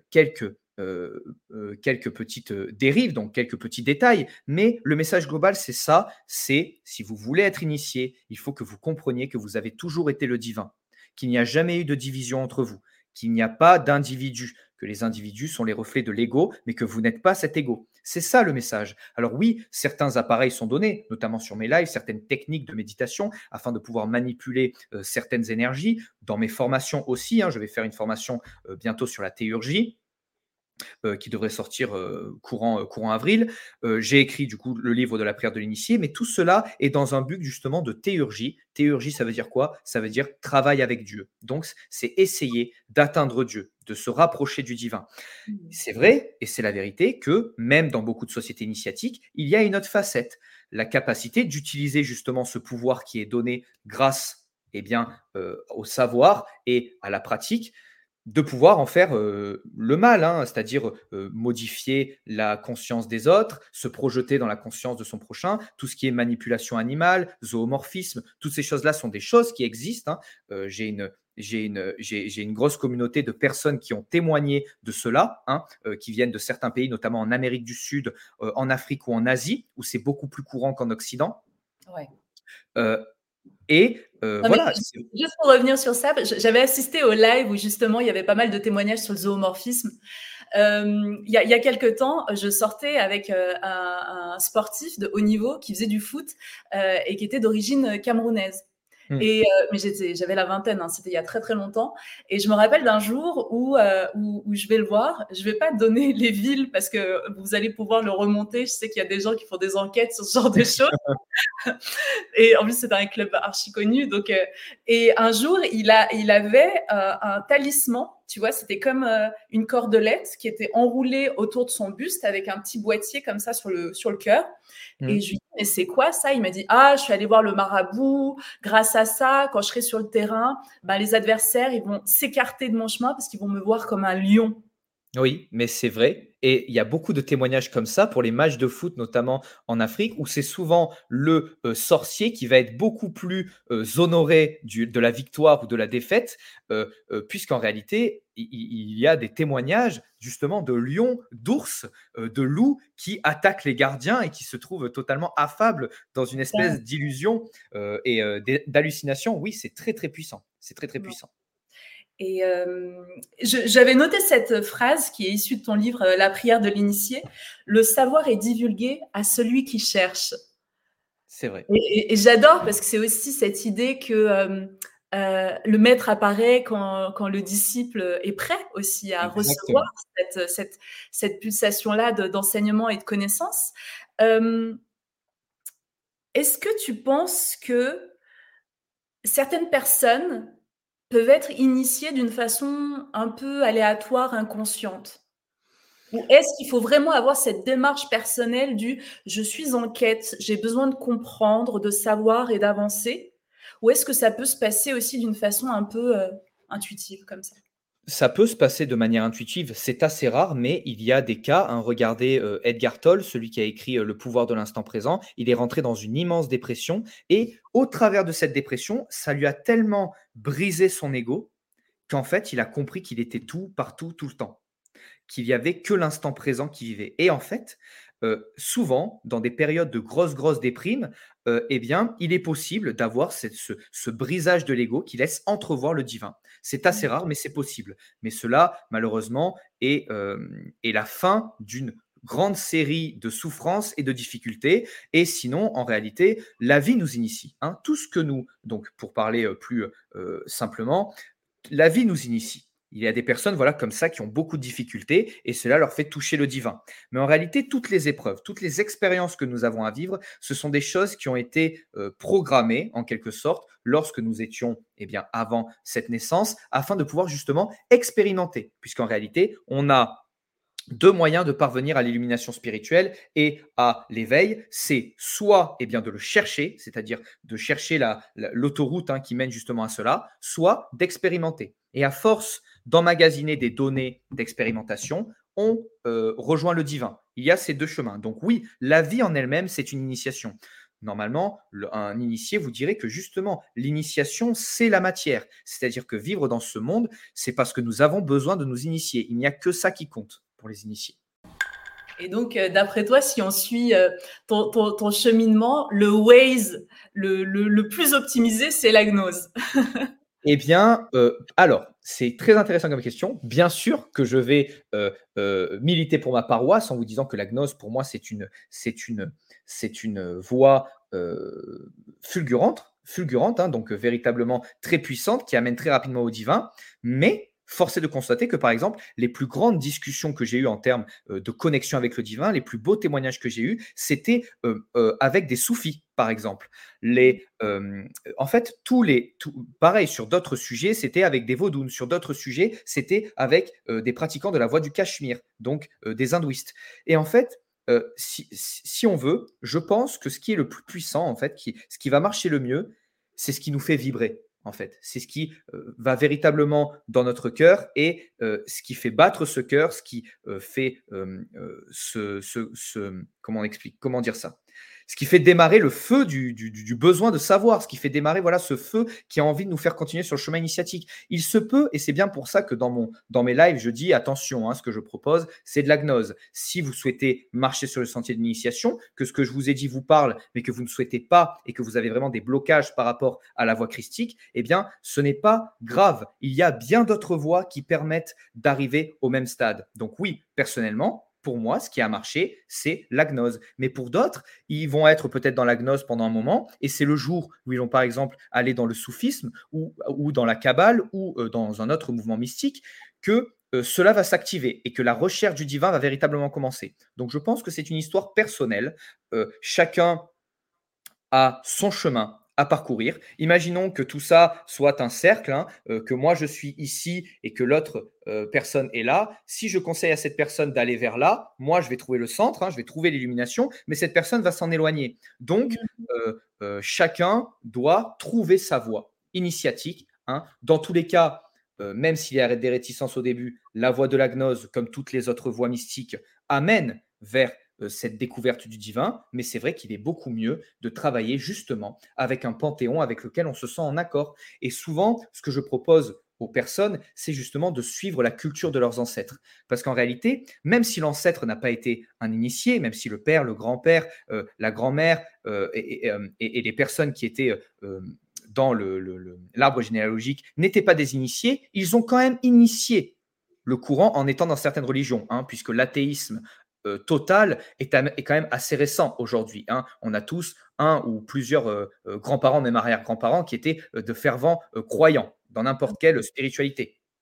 quelques petites dérives, donc quelques petits détails, mais le message global, c'est ça, c'est si vous voulez être initié, il faut que vous compreniez que vous avez toujours été le divin, qu'il n'y a jamais eu de division entre vous, qu'il n'y a pas d'individus, que les individus sont les reflets de l'ego, mais que vous n'êtes pas cet ego. C'est ça le message. Alors oui, certains appareils sont donnés, notamment sur mes lives, certaines techniques de méditation afin de pouvoir manipuler certaines énergies. Dans mes formations aussi, hein, je vais faire une formation bientôt sur la théurgie qui devrait sortir courant avril. J'ai écrit du coup le livre de la prière de l'initié, mais tout cela est dans un but justement de théurgie. Théurgie, ça veut dire quoi? Ça veut dire travail avec Dieu. Donc, c'est essayer d'atteindre Dieu, de se rapprocher du divin. C'est vrai, et c'est la vérité, que même dans beaucoup de sociétés initiatiques, il y a une autre facette, la capacité d'utiliser justement ce pouvoir qui est donné grâce au savoir et à la pratique, de pouvoir en faire le mal, hein, c'est-à-dire modifier la conscience des autres, se projeter dans la conscience de son prochain, tout ce qui est manipulation animale, zoomorphisme, toutes ces choses-là sont des choses qui existent, hein. J'ai une grosse communauté de personnes qui ont témoigné de cela, hein, qui viennent de certains pays, notamment en Amérique du Sud, en Afrique ou en Asie, où c'est beaucoup plus courant qu'en Occident. Ouais. Euh, et Non, mais voilà. juste pour revenir sur ça, j'avais assisté au live où justement il y avait pas mal de témoignages sur le zoomorphisme. Il y a quelques temps, je sortais avec un sportif de haut niveau qui faisait du foot et qui était d'origine camerounaise. Et mais j'avais la vingtaine, hein, c'était il y a très très longtemps. Et je me rappelle d'un jour où je vais le voir. Je vais pas donner les villes parce que vous allez pouvoir le remonter. Je sais qu'il y a des gens qui font des enquêtes sur ce genre de choses. Et en plus, c'était un club archi connu. Donc, et un jour, il avait un talisman. Tu vois, c'était comme une cordelette qui était enroulée autour de son buste avec un petit boîtier comme ça sur le cœur. Et je lui dis, mais c'est quoi ça? Il m'a dit, ah, je suis allée voir le marabout. Grâce à ça, quand je serai sur le terrain, ben, les adversaires, ils vont s'écarter de mon chemin parce qu'ils vont me voir comme un lion. Oui, mais c'est vrai et il y a beaucoup de témoignages comme ça pour les matchs de foot, notamment en Afrique, où c'est souvent le sorcier qui va être beaucoup plus honoré de la victoire ou de la défaite, puisqu'en réalité, il y a des témoignages justement de lions, d'ours, de loups qui attaquent les gardiens et qui se trouvent totalement affables dans une espèce d'illusion d'hallucination. Oui, c'est très très puissant. C'est très très puissant. Et j'avais noté cette phrase qui est issue de ton livre La prière de l'initié. Le savoir est divulgué à celui qui cherche. C'est vrai. Et j'adore parce que c'est aussi cette idée que le maître apparaît quand le disciple est prêt aussi à recevoir Exactement. cette pulsation-là d'enseignement et de connaissance. Est-ce que tu penses que certaines personnes peuvent être initiés d'une façon un peu aléatoire, inconsciente? Ou est-ce qu'il faut vraiment avoir cette démarche personnelle du je suis en quête, j'ai besoin de comprendre, de savoir et d'avancer? Ou est-ce que ça peut se passer aussi d'une façon un peu intuitive comme ça? Ça peut se passer de manière intuitive, c'est assez rare, mais il y a des cas, hein. Regardez, Edgar Tolle, celui qui a écrit, Le pouvoir de l'instant présent. Il est rentré dans une immense dépression et au travers de cette dépression, ça lui a tellement brisé son ego qu'en fait, il a compris qu'il était tout, partout, tout le temps. Qu'il y avait que l'instant présent qui vivait. Et en fait, souvent, dans des périodes de grosse déprime, eh bien, il est possible d'avoir ce brisage de l'ego qui laisse entrevoir le divin. C'est assez Mmh. rare, mais c'est possible. Mais cela, malheureusement, est la fin d'une grande série de souffrances et de difficultés. Et sinon, en réalité, la vie nous initie, hein. Tout ce que nous, donc pour parler plus simplement, la vie nous initie. Il y a des personnes voilà, comme ça qui ont beaucoup de difficultés et cela leur fait toucher le divin. Mais en réalité, toutes les épreuves, toutes les expériences que nous avons à vivre, ce sont des choses qui ont été programmées en quelque sorte lorsque nous étions eh bien, avant cette naissance afin de pouvoir justement expérimenter. Puisqu'en réalité, on a deux moyens de parvenir à l'illumination spirituelle et à l'éveil, c'est soit eh bien, de le chercher, c'est-à-dire de chercher l'autoroute qui mène justement à cela, soit d'expérimenter. Et à force d'emmagasiner des données d'expérimentation, on rejoint le divin. Il y a ces deux chemins. Donc oui, la vie en elle-même, c'est une initiation. Normalement, un initié vous dirait que justement, l'initiation, c'est la matière. C'est-à-dire que vivre dans ce monde, c'est parce que nous avons besoin de nous initier. Il n'y a que ça qui compte pour les initiés. Et donc, d'après toi, si on suit ton cheminement, le Waze le plus optimisé, c'est la gnose. Eh bien, alors, c'est très intéressant comme question. Bien sûr que je vais, militer pour ma paroisse en vous disant que la gnose, pour moi, c'est une voie, fulgurante, hein, donc véritablement très puissante, qui amène très rapidement au divin. Mais force est de constater que, par exemple, les plus grandes discussions que j'ai eues en termes, de connexion avec le divin, les plus beaux témoignages que j'ai eus, c'était, avec des soufis, par exemple. Les, en fait, pareil sur d'autres sujets, c'était avec des vaudounes. Sur d'autres sujets, c'était avec des pratiquants de la voie du Cachemire, donc des hindouistes. Et en fait, si on veut, je pense que ce qui est le plus puissant, en fait, ce qui va marcher le mieux, c'est ce qui nous fait vibrer. En fait, c'est ce qui va véritablement dans notre cœur et ce qui fait battre ce cœur, ce qui fait comment on explique, comment dire ça, ce qui fait démarrer le feu du besoin de savoir, ce qui fait démarrer voilà, ce feu qui a envie de nous faire continuer sur le chemin initiatique. Il se peut, et c'est bien pour ça que dans mes lives, je dis attention, ce que je propose, c'est de la gnose. Si vous souhaitez marcher sur le sentier de l'initiation, que ce que je vous ai dit vous parle, mais que vous ne souhaitez pas et que vous avez vraiment des blocages par rapport à la voie christique, eh bien, ce n'est pas grave. Il y a bien d'autres voies qui permettent d'arriver au même stade. Donc oui, personnellement, pour moi, ce qui a marché, c'est la gnose. Mais pour d'autres, ils vont être peut-être dans la gnose pendant un moment, et c'est le jour où ils vont par exemple aller dans le soufisme ou dans la kabbale ou dans un autre mouvement mystique que cela va s'activer et que la recherche du divin va véritablement commencer. Donc je pense que c'est une histoire personnelle. Chacun a son chemin à parcourir. Imaginons que tout ça soit un cercle, que moi je suis ici et que l'autre personne est là. Si je conseille à cette personne d'aller vers là, moi je vais trouver le centre, je vais trouver l'illumination, mais cette personne va s'en éloigner. Donc, chacun doit trouver sa voie initiatique. Dans tous les cas, même s'il y a des réticences au début, la voie de la gnose, comme toutes les autres voies mystiques, amène vers cette découverte du divin, mais c'est vrai qu'il est beaucoup mieux de travailler justement avec un panthéon avec lequel on se sent en accord. Et souvent, ce que je propose aux personnes, c'est justement de suivre la culture de leurs ancêtres. Parce qu'en réalité, même si l'ancêtre n'a pas été un initié, même si le père, le grand-père, la grand-mère et les personnes qui étaient dans l'arbre généalogique n'étaient pas des initiés, ils ont quand même initié le courant en étant dans certaines religions, puisque l'athéisme total est quand même assez récent aujourd'hui. On a tous un ou plusieurs grands-parents, même arrière-grands-parents, qui étaient de fervents croyants dans n'importe quelle spiritualité.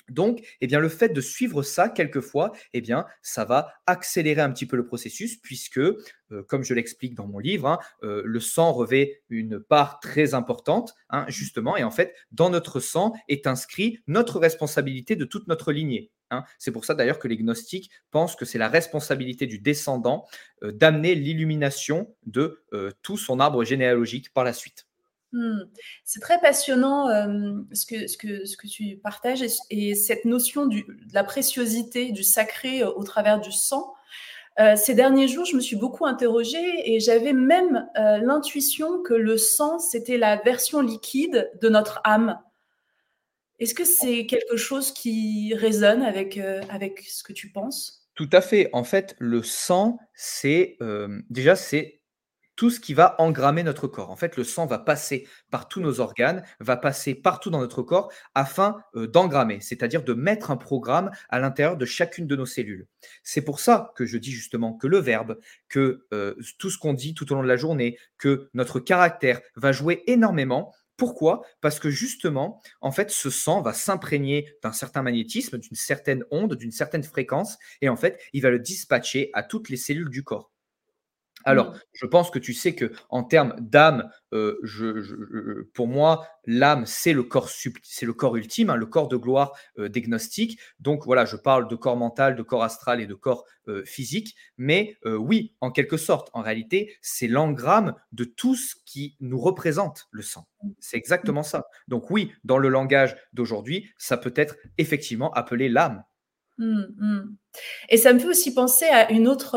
Donc, eh bien, le fait de suivre ça, quelquefois, eh bien, ça va accélérer un petit peu le processus puisque, comme je l'explique dans mon livre, hein, le sang revêt une part très importante, hein, justement. Et en fait, dans notre sang est inscrit notre responsabilité de toute notre lignée, hein. C'est pour ça d'ailleurs que les gnostiques pensent que c'est la responsabilité du descendant d'amener l'illumination de tout son arbre généalogique par la suite. C'est très passionnant ce que tu partages et cette notion de la préciosité, du sacré au travers du sang. Ces derniers jours, je me suis beaucoup interrogée et j'avais même l'intuition que le sang, c'était la version liquide de notre âme. Est-ce que c'est quelque chose qui résonne avec ce que tu penses? Tout à fait. En fait, le sang, c'est, déjà, c'est tout ce qui va engrammer notre corps. En fait, le sang va passer par tous nos organes, va passer partout dans notre corps afin, d'engrammer, c'est-à-dire de mettre un programme à l'intérieur de chacune de nos cellules. C'est pour ça que je dis justement que le verbe, que, tout ce qu'on dit tout au long de la journée, que notre caractère va jouer énormément. Pourquoi? Parce que justement, en fait, ce sang va s'imprégner d'un certain magnétisme, d'une certaine onde, d'une certaine fréquence et en fait, il va le dispatcher à toutes les cellules du corps. Alors, Mmh. je pense que tu sais que en termes d'âme, pour moi, l'âme, c'est le corps ultime, hein, le corps de gloire, des gnostiques. Donc voilà, je parle de corps mental, de corps astral et de corps, physique. Mais, oui, en quelque sorte, en réalité, c'est l'engramme de tout ce qui nous représente, le sang. C'est Mmh. exactement ça. Donc oui, dans le langage d'aujourd'hui, ça peut être effectivement appelé l'âme. Mmh, mmh. Et ça me fait aussi penser à une autre,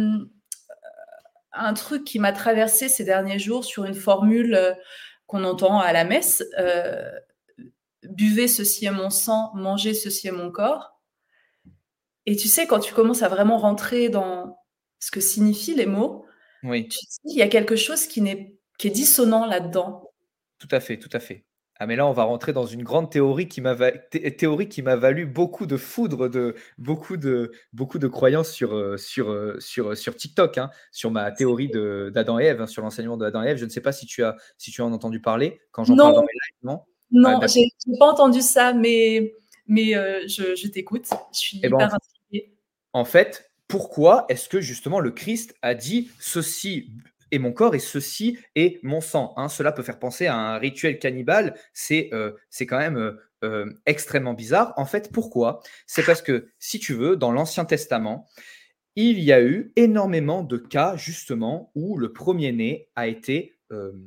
un truc qui m'a traversé ces derniers jours sur une formule qu'on entend à la messe. Buvez, ceci est mon sang, mangez, ceci est mon corps. Et tu sais, quand tu commences à vraiment rentrer dans ce que signifient les mots, Oui. tu te dis, il y a quelque chose qui est dissonant là-dedans. Tout à fait, tout à fait. Ah mais là, on va rentrer dans une grande théorie qui m'a va théorie qui m'a valu beaucoup de foudre, de beaucoup de croyances sur TikTok, hein, sur ma théorie de d'Adam et Ève, hein, sur l'enseignement d'Adam et Ève. Je ne sais pas si tu as en entendu parler quand j'en parle dans Non, mes lives, non? Ah non, d'accord. j'ai pas entendu ça, mais je t'écoute. Je suis Et ben, hyper intriguée. en fait, pourquoi est-ce que justement le Christ a dit: «Ceci est mon corps et ceci est mon sang», hein? Cela peut faire penser à un rituel cannibale. C'est quand même, extrêmement bizarre. En fait, pourquoi? C'est parce que, si tu veux, dans l'Ancien Testament, il y a eu énormément de cas justement où le premier-né a été,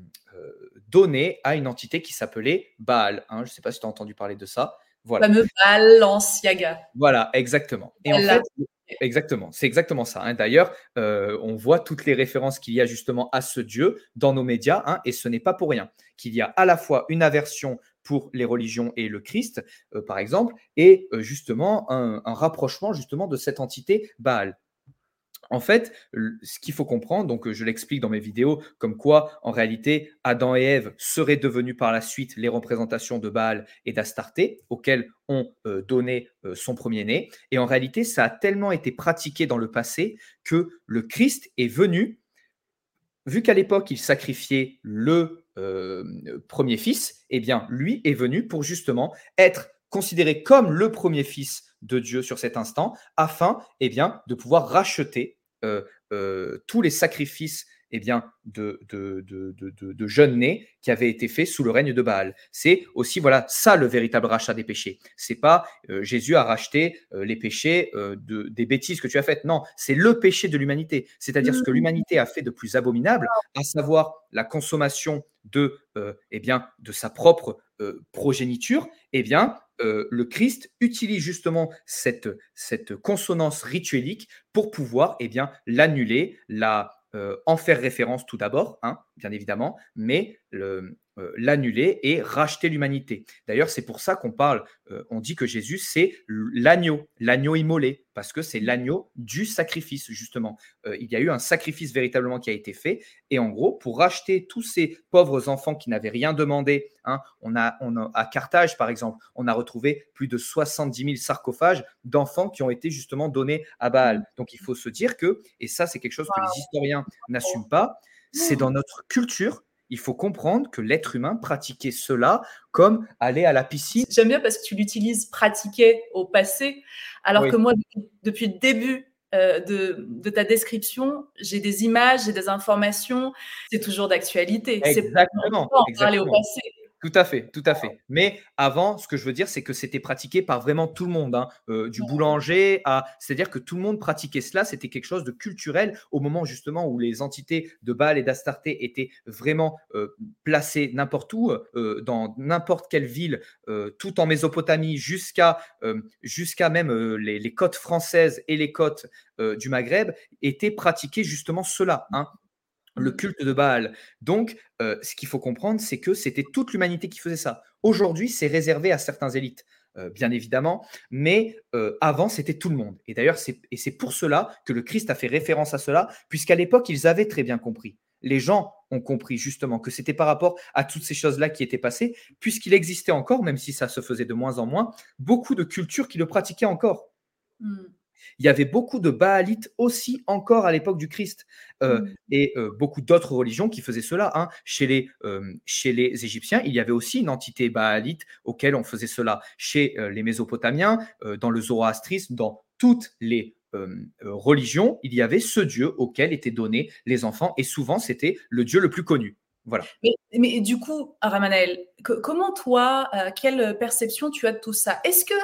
donné à une entité qui s'appelait Baal, hein. Je ne sais pas si tu as entendu parler de ça? Voilà. Fameux Balenciaga. Voilà, exactement. Et en Voilà. fait, exactement, c'est exactement ça, hein. D'ailleurs, on voit toutes les références qu'il y a justement à ce Dieu dans nos médias, hein, et ce n'est pas pour rien. Qu'il y a à la fois une aversion pour les religions et le Christ, par exemple, et justement un rapprochement justement de cette entité Baal. En fait, ce qu'il faut comprendre, donc je l'explique dans mes vidéos, comme quoi, en réalité, Adam et Ève seraient devenus par la suite les représentations de Baal et d'Astarté, auxquelles on donné son premier-né. Et en réalité, ça a tellement été pratiqué dans le passé que le Christ est venu, vu qu'à l'époque, il sacrifiait le premier fils, eh bien, lui est venu pour justement être considéré comme le premier fils de Dieu sur cet instant, afin eh bien, de pouvoir racheter tous les sacrifices eh bien, de jeunes nés qui avaient été faits sous le règne de Baal. C'est aussi voilà ça le véritable rachat des péchés. C'est pas Jésus a racheté les péchés des bêtises que tu as faites. Non, c'est le péché de l'humanité, c'est-à-dire ce que Mmh. l'humanité a fait de plus abominable, à savoir la consommation eh bien, de sa propre progéniture. Eh bien, le Christ utilise justement cette consonance rituelique pour pouvoir eh bien, l'annuler, en faire référence tout d'abord, hein, bien évidemment, mais l'annuler et racheter l'humanité. D'ailleurs, c'est pour ça qu'on parle, on dit que Jésus, c'est l'agneau immolé, parce que c'est l'agneau du sacrifice, justement. Il y a eu un sacrifice véritablement qui a été fait, et en gros, pour racheter tous ces pauvres enfants qui n'avaient rien demandé, hein, à Carthage, par exemple, on a retrouvé plus de 70 000 sarcophages d'enfants qui ont été justement donnés à Baal. Donc, il faut se dire que, et ça, c'est quelque chose que les historiens n'assument pas, c'est dans notre culture Il faut comprendre que l'être humain pratiquait cela comme aller à la piscine. J'aime bien parce que tu l'utilises pratiquer au passé, alors Oui. que moi, depuis le début de ta description, j'ai des images, j'ai des informations, c'est toujours d'actualité. C'est pas Exactement, en parler au exactement. passé. Tout à fait, tout à fait. Mais avant, ce que je veux dire, c'est que c'était pratiqué par vraiment tout le monde, hein, du boulanger à, c'est-à-dire que tout le monde pratiquait cela. C'était quelque chose de culturel au moment justement où les entités de Baal et d'Astarté étaient vraiment placées n'importe où, dans n'importe quelle ville, tout en Mésopotamie, jusqu'à même les côtes françaises et les côtes du Maghreb, étaient pratiquées justement cela, hein, le culte de Baal. Donc, ce qu'il faut comprendre, c'est que c'était toute l'humanité qui faisait ça. Aujourd'hui, c'est réservé à certains élites, bien évidemment, mais avant, c'était tout le monde. Et d'ailleurs, c'est pour cela que le Christ a fait référence à cela, puisqu'à l'époque, ils avaient très bien compris. Les gens ont compris justement que c'était par rapport à toutes ces choses-là qui étaient passées, puisqu'il existait encore, même si ça se faisait de moins en moins, beaucoup de cultures qui le pratiquaient encore. Il y avait beaucoup de Baalites aussi encore à l'époque du Christ et beaucoup d'autres religions qui faisaient cela, hein. Chez les Égyptiens, il y avait aussi une entité Baalite auquel on faisait cela. Chez les Mésopotamiens, dans le zoroastrisme, dans toutes les religions, il y avait ce dieu auquel étaient donnés les enfants et souvent c'était le dieu le plus connu. Voilà. Mais du coup, Ramanaël, comment toi, quelle perception tu as de tout ça? Est-ce que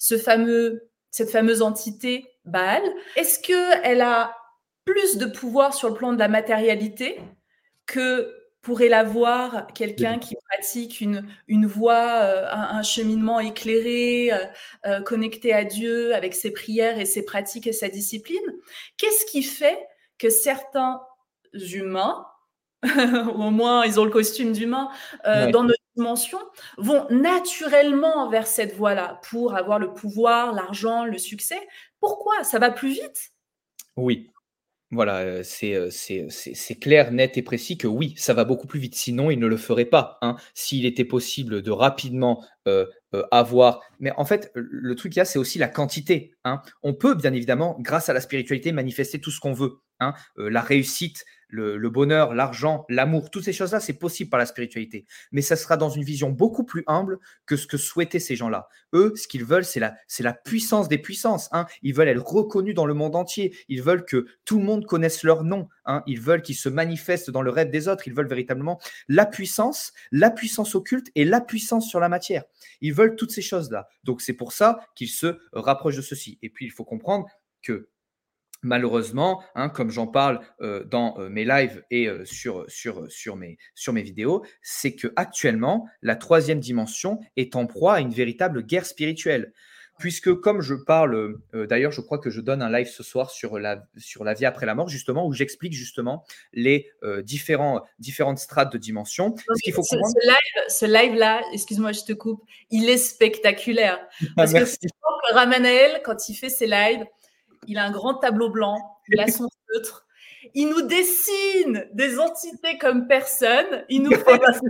cette fameuse entité Baal, est-ce qu'elle a plus de pouvoir sur le plan de la matérialité que pourrait l'avoir quelqu'un qui pratique une voie, un cheminement éclairé, connecté à Dieu avec ses prières et ses pratiques et sa discipline? Qu'est-ce qui fait que certains humains, au moins ils ont le costume d'humain, dans notre dimension, vont naturellement vers cette voie-là pour avoir le pouvoir, l'argent, le succès? Pourquoi? Ça va plus vite? Oui. Voilà, c'est clair, net et précis que oui, ça va beaucoup plus vite. Sinon, il ne le ferait pas, hein. S'il était possible de rapidement, avoir mais en fait, le truc qu'il y a, c'est aussi la quantité, hein. On peut bien évidemment, grâce à la spiritualité, manifester tout ce qu'on veut, hein. La réussite, le bonheur, l'argent, l'amour, toutes ces choses-là, c'est possible par la spiritualité. Mais ça sera dans une vision beaucoup plus humble que ce que souhaitaient ces gens-là. Eux, ce qu'ils veulent, c'est la puissance des puissances, hein. Ils veulent être reconnus dans le monde entier. Ils veulent que tout le monde connaisse leur nom, hein. Ils veulent qu'ils se manifestent dans le rêve des autres. Ils veulent véritablement la puissance occulte et la puissance sur la matière. Ils veulent toutes ces choses-là. Donc, c'est pour ça qu'ils se rapprochent de ceci. Et puis, il faut comprendre que malheureusement, hein, comme j'en parle dans mes lives et sur mes vidéos, c'est qu'actuellement, la troisième dimension est en proie à une véritable guerre spirituelle. Puisque comme je parle, d'ailleurs, je crois que je donne un live ce soir sur la vie après la mort, justement, où j'explique justement les différentes strates de dimensions. Ce qu'il faut comprendre. Ce live-là, excuse-moi, je te coupe, il est spectaculaire. Parce que Merci. je pense que Ramanaël, quand il fait ses lives, il a un grand tableau blanc, il a son feutre, il nous dessine des entités comme personne, il nous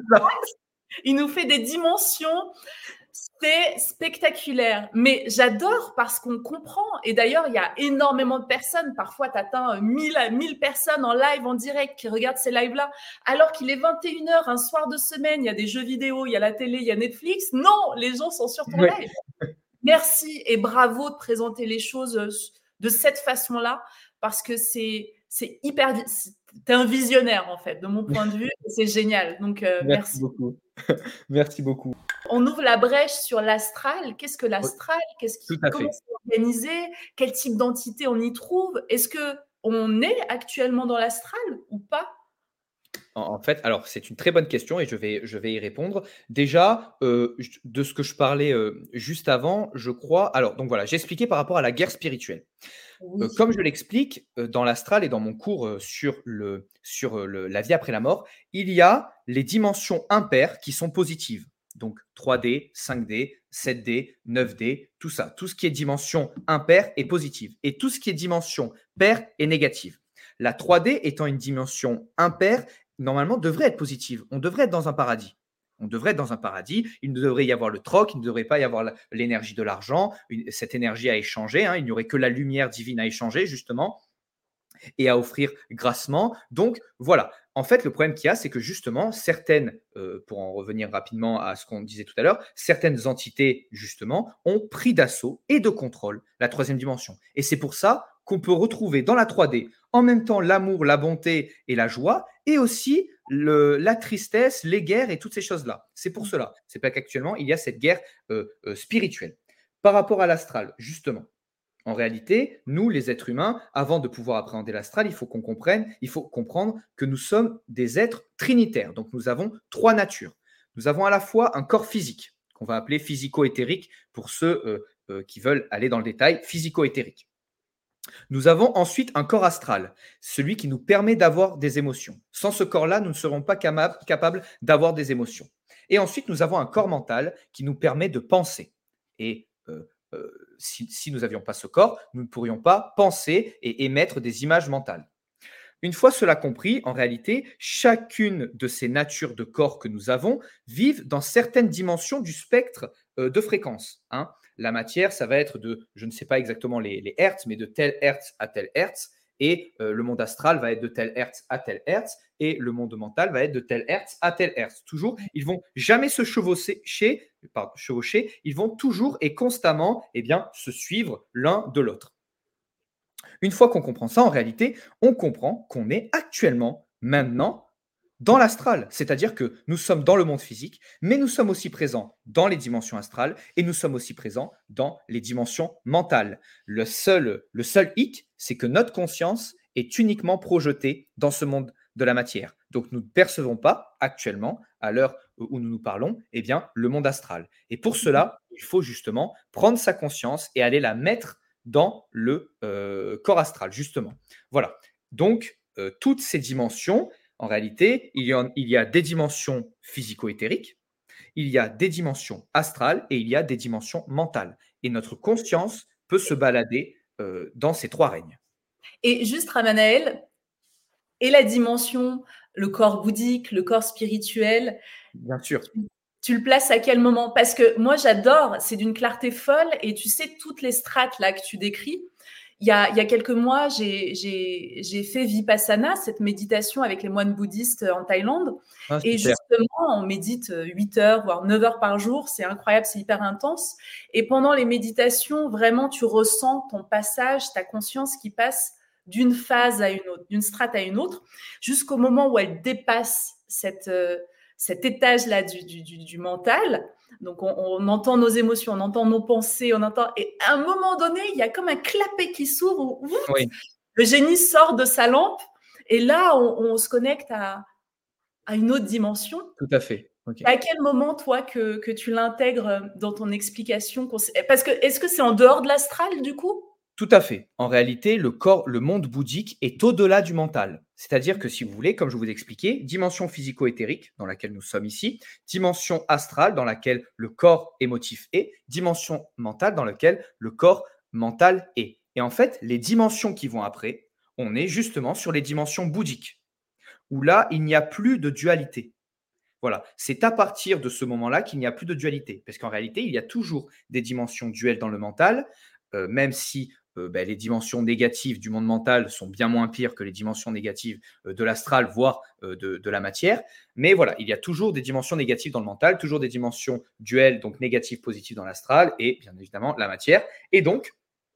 fait des dimensions. C'est spectaculaire, mais j'adore parce qu'on comprend. Et d'ailleurs, il y a énormément de personnes. Parfois, tu atteins 1000 personnes en live, en direct, qui regardent ces lives-là. Alors qu'il est 21h, un soir de semaine, il y a des jeux vidéo, il y a la télé, il y a Netflix. Non, les gens sont sur ton live. Merci et bravo de présenter les choses de cette façon-là, parce que c'est hyper... T'es un visionnaire, en fait, de mon point de vue. C'est génial. Donc, merci beaucoup. Merci beaucoup. On ouvre la brèche sur l'astral. Qu'est-ce que l'astral? Comment c'est organisé? Quel type d'entité on y trouve? Est-ce qu'on est actuellement dans l'astral ou pas? En fait, alors c'est une très bonne question et je vais y répondre. Déjà, de ce que je parlais juste avant, je crois. Alors, donc voilà, j'ai expliqué par rapport à la guerre spirituelle. Oui. Comme je l'explique dans l'astral et dans mon cours sur la vie après la mort, il y a les dimensions impaires qui sont positives. Donc 3D, 5D, 7D, 9D, tout ça. Tout ce qui est dimension impaire est positive. Et tout ce qui est dimension paire est négative. La 3D étant une dimension impaire, normalement devrait être positive. On devrait être dans un paradis. On devrait être dans un paradis. Il ne devrait y avoir le troc, il ne devrait pas y avoir l'énergie de l'argent, cette énergie à échanger. Hein, il n'y aurait que la lumière divine à échanger, justement, et à offrir grassement. Donc, voilà. En fait, le problème qu'il y a, c'est que justement, certaines, pour en revenir rapidement à ce qu'on disait tout à l'heure, certaines entités, justement, ont pris d'assaut et de contrôle la troisième dimension. Et c'est pour ça qu'on peut retrouver dans la 3D en même temps l'amour, la bonté et la joie, et aussi la tristesse, les guerres et toutes ces choses-là. C'est pour cela. C'est pas qu'actuellement, il y a cette guerre spirituelle. Par rapport à l'astral, justement, en réalité, nous, les êtres humains, avant de pouvoir appréhender l'astral, il faut comprendre que nous sommes des êtres trinitaires. Donc, nous avons trois natures. Nous avons à la fois un corps physique, qu'on va appeler physico-éthérique pour ceux qui veulent aller dans le détail, physico-éthérique. Nous avons ensuite un corps astral, celui qui nous permet d'avoir des émotions. Sans ce corps-là, nous ne serons pas capables d'avoir des émotions. Et ensuite, nous avons un corps mental qui nous permet de penser. Et si nous n'avions pas ce corps, nous ne pourrions pas penser et émettre des images mentales. Une fois cela compris, en réalité, chacune de ces natures de corps que nous avons vivent dans certaines dimensions du spectre de fréquence. Hein. La matière, ça va être de, je ne sais pas exactement les hertz, mais de tel hertz à tel hertz. Et le monde astral va être de tel hertz à tel hertz. Et le monde mental va être de tel hertz à tel hertz. Toujours, ils vont jamais se chevaucher, ils vont toujours et constamment se suivre l'un de l'autre. Une fois qu'on comprend ça, en réalité, on comprend qu'on est actuellement, maintenant, dans l'astral. C'est-à-dire que nous sommes dans le monde physique, mais nous sommes aussi présents dans les dimensions astrales et nous sommes aussi présents dans les dimensions mentales. Le seul hic, c'est que notre conscience est uniquement projetée dans ce monde de la matière. Donc, nous ne percevons pas actuellement, à l'heure où nous nous parlons, le monde astral. Et pour cela, il faut justement prendre sa conscience et aller la mettre dans le corps astral, justement. Voilà. Donc, toutes ces dimensions, en réalité, il y a des dimensions physico-éthériques, il y a des dimensions astrales et il y a des dimensions mentales. Et notre conscience peut se balader dans ces trois règnes. Et juste, Ramanaël, et la dimension, le corps bouddhique, le corps spirituel, bien sûr. Tu le places à quel moment? Parce que moi, j'adore, c'est d'une clarté folle. Et tu sais, toutes les strates là que tu décris, il y a quelques mois, j'ai fait Vipassana, cette méditation avec les moines bouddhistes en Thaïlande. Ah, et justement, on médite 8 heures, voire 9 heures par jour. C'est incroyable, c'est hyper intense. Et pendant les méditations, vraiment, tu ressens ton passage, ta conscience qui passe d'une phase à une autre, d'une strate à une autre, jusqu'au moment où elle dépasse cet étage-là du mental. Donc, on entend nos émotions, on entend nos pensées, et à un moment donné, il y a comme un clapet qui s'ouvre où oui. Le génie sort de sa lampe et là, on se connecte à une autre dimension. Tout à fait. Okay. À quel moment, toi, que tu l'intègres dans ton explication? Parce que, est-ce que c'est en dehors de l'astral, du coup? Tout à fait. En réalité, le monde bouddhique est au-delà du mental. C'est-à-dire que si vous voulez, comme je vous ai expliqué, dimension physico-éthérique dans laquelle nous sommes ici, dimension astrale dans laquelle le corps émotif est, dimension mentale dans laquelle le corps mental est. Et en fait, les dimensions qui vont après, on est justement sur les dimensions bouddhiques, où là, il n'y a plus de dualité. Voilà, c'est à partir de ce moment-là qu'il n'y a plus de dualité. Parce qu'en réalité, il y a toujours des dimensions duelles dans le mental, même si les dimensions négatives du monde mental sont bien moins pires que les dimensions négatives de l'astral, voire de la matière. Mais voilà, il y a toujours des dimensions négatives dans le mental, toujours des dimensions duelles, donc négatives, positives dans l'astral, et bien évidemment la matière. Et donc,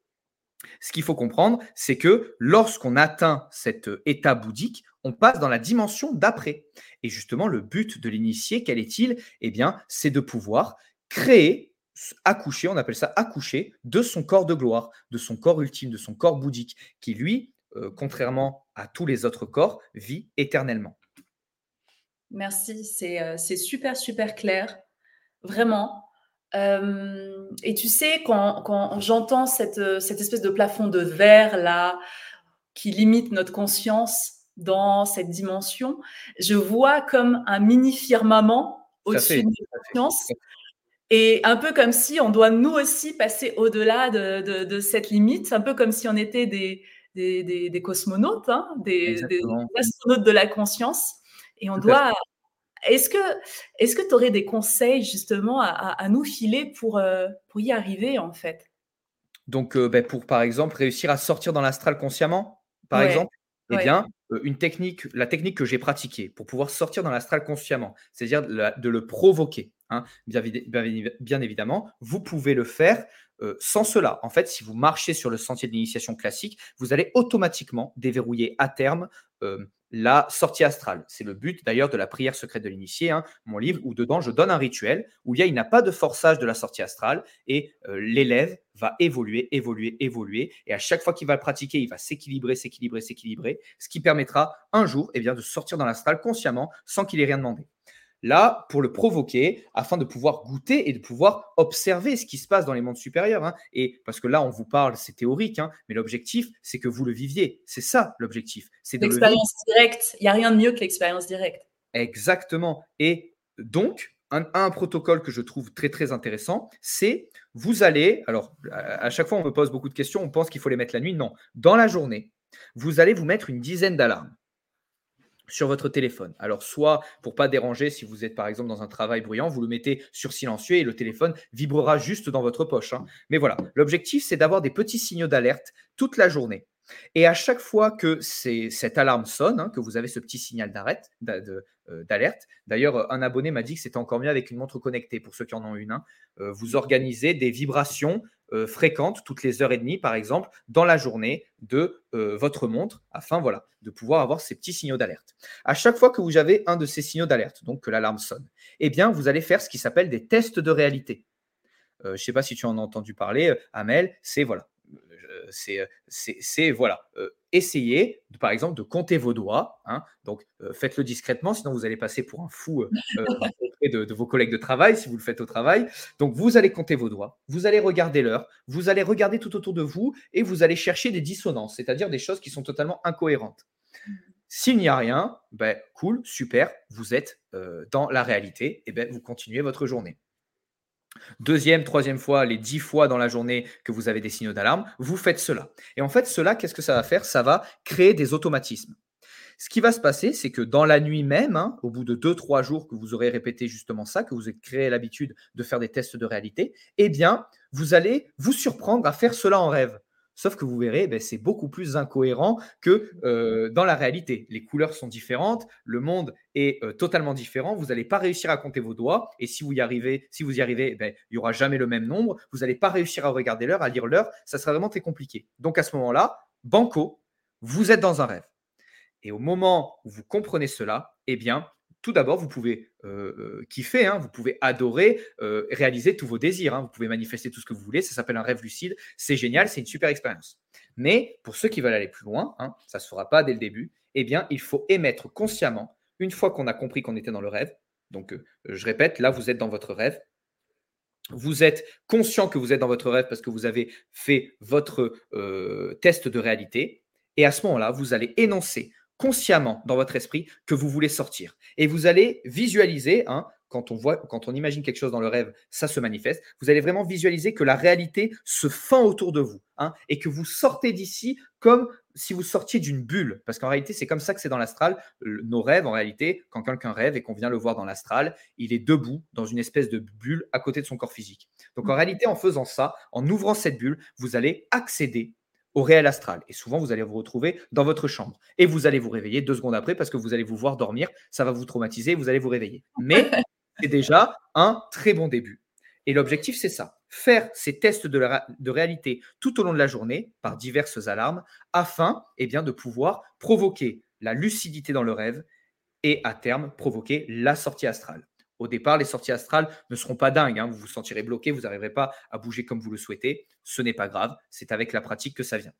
ce qu'il faut comprendre, c'est que lorsqu'on atteint cet état bouddhique, on passe dans la dimension d'après. Et justement, le but de l'initié, quel est-il? Eh bien, c'est de pouvoir créer, accoucher, on appelle ça accoucher, de son corps de gloire, de son corps ultime, de son corps bouddhique, qui lui, contrairement à tous les autres corps, vit éternellement. Merci, c'est super, super clair, vraiment. Et tu sais, quand j'entends cette espèce de plafond de verre là, qui limite notre conscience dans cette dimension, je vois comme un mini firmament au-dessus de notre conscience. Et un peu comme si on doit nous aussi passer au-delà de cette limite, un peu comme si on était des cosmonautes, hein, des astronautes de la conscience. Et on doit. Est-ce que tu aurais des conseils justement à nous filer pour y arriver en fait? Donc, pour par exemple réussir à sortir dans l'astral consciemment, par Ouais. exemple? Eh Ouais. bien, la technique que j'ai pratiquée pour pouvoir sortir dans l'astral consciemment, c'est-à-dire de le provoquer, hein, bien évidemment, vous pouvez le faire sans cela. En fait, si vous marchez sur le sentier de l'initiation classique, vous allez automatiquement déverrouiller à terme la sortie astrale. C'est le but d'ailleurs de la prière secrète de l'initié, hein, mon livre, où dedans je donne un rituel où il n'y a pas de forçage de la sortie astrale et l'élève va évoluer, évoluer, évoluer. Et à chaque fois qu'il va le pratiquer, il va s'équilibrer, s'équilibrer, s'équilibrer, ce qui permettra un jour de sortir dans l'astral consciemment sans qu'il ait rien demandé. Là, pour le provoquer, afin de pouvoir goûter et de pouvoir observer ce qui se passe dans les mondes supérieurs, hein. Et parce que là, on vous parle, c'est théorique, hein, mais l'objectif, c'est que vous le viviez. C'est ça l'objectif, c'est de le vivre. L'expérience directe, il n'y a rien de mieux que l'expérience directe. Exactement. Et donc, un protocole que je trouve très, très intéressant, c'est vous allez, alors à chaque fois on me pose beaucoup de questions, on pense qu'il faut les mettre la nuit. Non, dans la journée, vous allez vous mettre une dizaine d'alarmes sur votre téléphone. Alors, soit pour pas déranger, si vous êtes par exemple dans un travail bruyant, vous le mettez sur silencieux et le téléphone vibrera juste dans votre poche, hein. Mais voilà, l'objectif, c'est d'avoir des petits signaux d'alerte toute la journée. Et à chaque fois que cette alarme sonne, hein, que vous avez ce petit signal d'alerte, d'ailleurs, un abonné m'a dit que c'était encore mieux avec une montre connectée, pour ceux qui en ont une, hein. Vous organisez des vibrations fréquentes, toutes les heures et demie, par exemple, dans la journée de votre montre, afin de pouvoir avoir ces petits signaux d'alerte. À chaque fois que vous avez un de ces signaux d'alerte, donc que l'alarme sonne, eh bien, vous allez faire ce qui s'appelle des tests de réalité. Je ne sais pas si tu en as entendu parler, Amel, essayez, par exemple, de compter vos doigts, hein. Donc, faites-le discrètement, sinon vous allez passer pour un fou auprès de vos collègues de travail, si vous le faites au travail. Donc, vous allez compter vos doigts, vous allez regarder l'heure, vous allez regarder tout autour de vous et vous allez chercher des dissonances, c'est-à-dire des choses qui sont totalement incohérentes. S'il n'y a rien, ben, cool, super, vous êtes dans la réalité, et ben, vous continuez votre journée. Deuxième, troisième fois, les 10 fois dans la journée que vous avez des signaux d'alarme, vous faites cela. Et en fait, cela, qu'est-ce que ça va faire? Ça va créer des automatismes. Ce qui va se passer, c'est que dans la nuit même, hein, au bout de 2-3 jours que vous aurez répété justement ça, que vous avez créé l'habitude de faire des tests de réalité, eh bien, vous allez vous surprendre à faire cela en rêve. Sauf que vous verrez, ben, c'est beaucoup plus incohérent que dans la réalité. Les couleurs sont différentes, le monde est totalement différent. Vous n'allez pas réussir à compter vos doigts. Et si vous y arrivez, ben, il n'y aura jamais le même nombre. Vous n'allez pas réussir à regarder l'heure, à lire l'heure. Ça sera vraiment très compliqué. Donc à ce moment-là, banco, vous êtes dans un rêve. Et au moment où vous comprenez cela, eh bien, tout d'abord, vous pouvez kiffer, hein, vous pouvez adorer, réaliser tous vos désirs, hein, vous pouvez manifester tout ce que vous voulez. Ça s'appelle un rêve lucide. C'est génial, c'est une super expérience. Mais pour ceux qui veulent aller plus loin, hein, ça ne se fera pas dès le début, eh bien, il faut émettre consciemment, une fois qu'on a compris qu'on était dans le rêve. Donc, je répète, là, vous êtes dans votre rêve. Vous êtes conscient que vous êtes dans votre rêve parce que vous avez fait votre test de réalité. Et à ce moment-là, vous allez énoncer consciemment dans votre esprit que vous voulez sortir. Et vous allez visualiser, hein, quand on imagine quelque chose dans le rêve, ça se manifeste. Vous allez vraiment visualiser que la réalité se fend autour de vous, hein, et que vous sortez d'ici comme si vous sortiez d'une bulle. Parce qu'en réalité, c'est comme ça que c'est dans l'astral. Nos rêves, en réalité, quand quelqu'un rêve et qu'on vient le voir dans l'astral, il est debout dans une espèce de bulle à côté de son corps physique. Donc en réalité, en faisant ça, en ouvrant cette bulle, vous allez accéder au réel astral. Et souvent, vous allez vous retrouver dans votre chambre. Et vous allez vous réveiller 2 secondes après parce que vous allez vous voir dormir. Ça va vous traumatiser, vous allez vous réveiller. Mais c'est déjà un très bon début. Et l'objectif, c'est ça. Faire ces tests de réalité tout au long de la journée par diverses alarmes afin de pouvoir provoquer la lucidité dans le rêve et à terme provoquer la sortie astrale. Au départ, les sorties astrales ne seront pas dingues, hein. Vous vous sentirez bloqué, vous n'arriverez pas à bouger comme vous le souhaitez. Ce n'est pas grave, c'est avec la pratique que ça vient.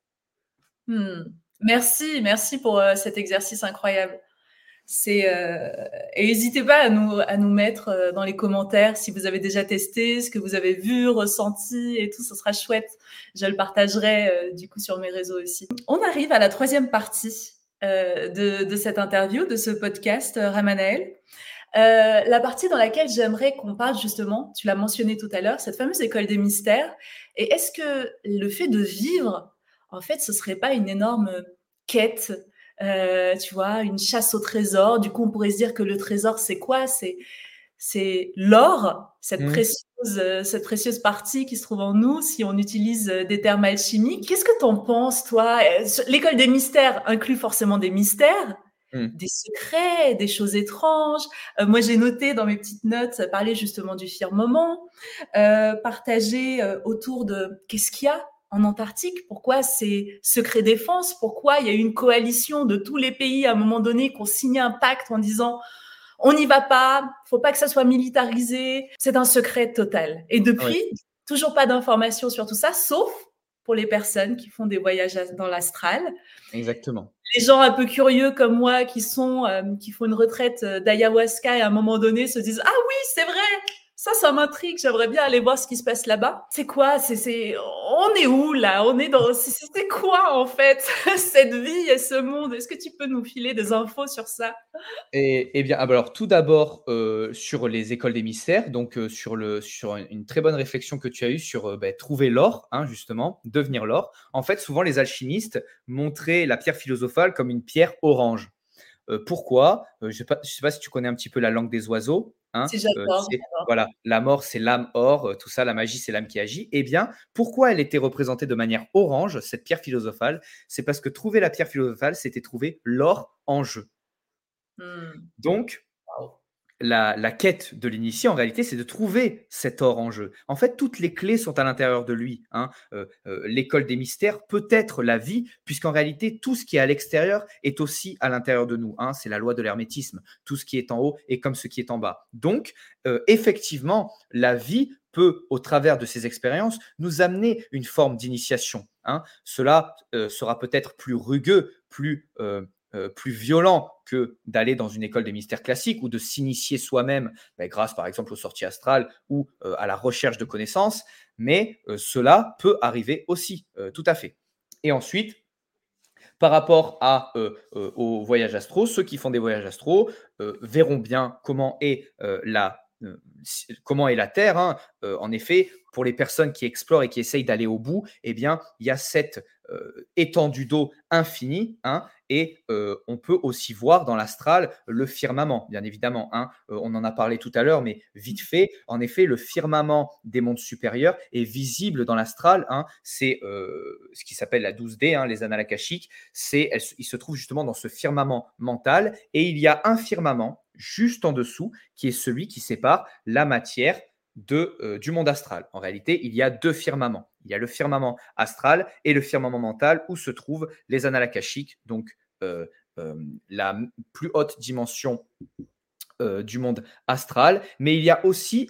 Merci pour cet exercice incroyable. Et n'hésitez pas à nous mettre dans les commentaires si vous avez déjà testé, ce que vous avez vu, ressenti et tout, ce sera chouette. Je le partagerai du coup sur mes réseaux aussi. On arrive à la troisième partie de cette interview, de ce podcast, Ramanaël. La partie dans laquelle j'aimerais qu'on parle justement, tu l'as mentionné tout à l'heure, cette fameuse école des mystères. Et est-ce que le fait de vivre, en fait, ce serait pas une énorme quête, tu vois, une chasse au trésor? Du coup, on pourrait se dire que le trésor, c'est quoi? c'est l'or, Mmh. cette précieuse partie qui se trouve en nous si on utilise des termes alchimiques. Qu'est-ce que tu en penses, toi? L'école des mystères inclut forcément des mystères, Mmh. des secrets, des choses étranges. Moi, j'ai noté dans mes petites notes parler justement du firmament, partager autour de qu'est-ce qu'il y a en Antarctique, pourquoi c'est secret défense, pourquoi il y a eu une coalition de tous les pays à un moment donné qui ont signé un pacte en disant on n'y va pas, faut pas que ça soit militarisé, c'est un secret total. Et Oui, depuis, toujours pas d'informations sur tout ça, sauf pour les personnes qui font des voyages dans l'astral. exactement. Les gens un peu curieux comme moi qui font une retraite d'ayahuasca et à un moment donné se disent ah oui c'est vrai, ça m'intrigue, j'aimerais bien aller voir ce qui se passe là-bas. C'est quoi, on est où là, on est dans, c'est quoi en fait cette vie et ce monde? Est-ce que tu peux nous filer des infos sur ça? Et bien, ah bah, alors tout d'abord, sur les écoles des mystères, donc sur une très bonne réflexion que tu as eue sur, trouver l'or, hein, justement, devenir l'or. En fait, souvent les alchimistes montraient la pierre philosophale comme une pierre orange. Pourquoi? Je sais pas si tu connais un petit peu la langue des oiseaux, hein? Si Tu j'adore, sais, voilà, la mort, c'est l'âme or, tout ça, la magie, c'est l'âme qui agit. Eh bien, pourquoi elle était représentée de manière orange, cette pierre philosophale? C'est parce que trouver la pierre philosophale, c'était trouver l'or en jeu. Hmm. Donc, la quête de l'initié, en réalité, c'est de trouver cet or en jeu. En fait, toutes les clés sont à l'intérieur de lui, hein. L'école des mystères peut être la vie, puisqu'en réalité, tout ce qui est à l'extérieur est aussi à l'intérieur de nous, hein. C'est la loi de l'hermétisme. Tout ce qui est en haut est comme ce qui est en bas. Donc, effectivement, la vie peut, au travers de ces expériences, nous amener une forme d'initiation, hein. Cela sera peut-être plus rugueux, plus violent que d'aller dans une école des mystères classiques ou de s'initier soi-même, grâce par exemple aux sorties astrales ou à la recherche de connaissances, mais cela peut arriver aussi, tout à fait. Et ensuite, par rapport aux voyages astraux, ceux qui font des voyages astraux verront bien comment est la Terre, hein. En effet, pour les personnes qui explorent et qui essayent d'aller au bout, eh bien, il y a cette étendue d'eau infinie, hein, et on peut aussi voir dans l'astral le firmament, bien évidemment, hein. On en a parlé tout à l'heure, mais vite fait. En effet, le firmament des mondes supérieurs est visible dans l'astral, hein. C'est ce qui s'appelle la 12D, hein, les annales akashiques. Il se trouve justement dans ce firmament mental, et il y a un firmament juste en dessous qui est celui qui sépare la matière du monde astral. En réalité, il y a deux firmaments. Il y a le firmament astral et le firmament mental où se trouvent les annales akashiques, donc euh, euh, la plus haute dimension du monde astral. Mais il y a aussi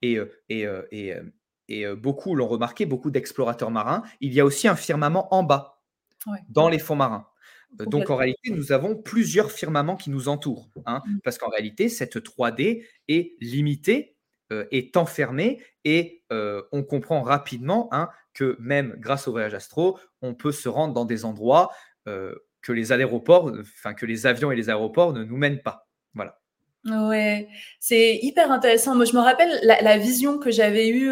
beaucoup l'ont remarqué, beaucoup d'explorateurs marins, il y a aussi un firmament en bas, Ouais, dans les fonds marins. Donc en complètement. réalité, nous avons plusieurs firmaments qui nous entourent, hein, Mm. parce qu'en réalité, cette 3D est limitée, est enfermée, et on comprend rapidement, hein, que même grâce au voyage astro, on peut se rendre dans des endroits que que les avions et les aéroports ne nous mènent pas. Voilà. Ouais, c'est hyper intéressant. Moi, je me rappelle la vision que j'avais eue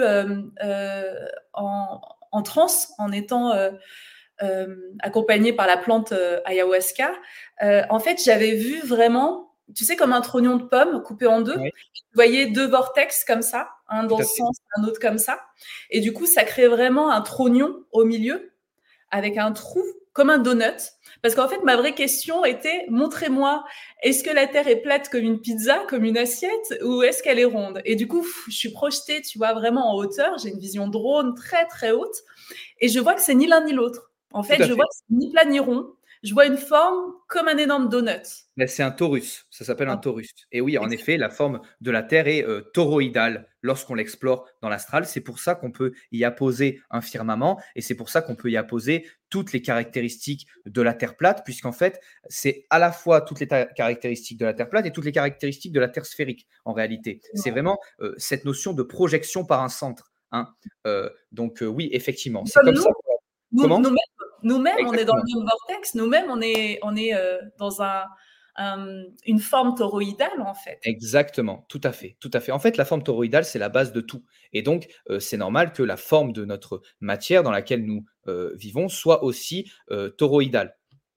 en transe, en étant accompagnée par la plante ayahuasca. En fait, j'avais vu vraiment, tu sais, comme un trognon de pomme coupé en deux. Oui, Tu voyais deux vortex comme ça, un tout dans à ce fait. sens, un autre comme ça. Et du coup, ça crée vraiment un trognon au milieu avec un trou comme un donut. Parce qu'en fait, ma vraie question était, montrez-moi, est-ce que la Terre est plate comme une pizza, comme une assiette, ou est-ce qu'elle est ronde? Et du coup, je suis projetée, tu vois, vraiment en hauteur. J'ai une vision drone très, très haute. Et je vois que c'est ni l'un ni l'autre. En Tout fait, à je vois fait. que c'est ni plat ni rond. Je vois une forme comme un énorme donut. Mais c'est un torus, ça s'appelle un Un- torus. Et oui, en effet, la forme de la Terre est toroïdale lorsqu'on l'explore dans l'astral. C'est pour ça qu'on peut y apposer un firmament, et c'est pour ça qu'on peut y apposer toutes les caractéristiques de la Terre plate, puisqu'en fait, c'est à la fois toutes les caractéristiques de la Terre plate et toutes les caractéristiques de la Terre sphérique, en réalité. C'est vraiment cette notion de projection par un centre, hein. Donc oui, effectivement, c'est Comme comme nous, ça. Comment? nous-mêmes, on est dans Exactement. le même vortex. Nous-mêmes, on est dans une forme toroïdale, en fait. Exactement, tout à fait, tout à fait. En fait, la forme toroïdale, c'est la base de tout, et donc c'est normal que la forme de notre matière dans laquelle nous, vivons soit aussi, toroïdale.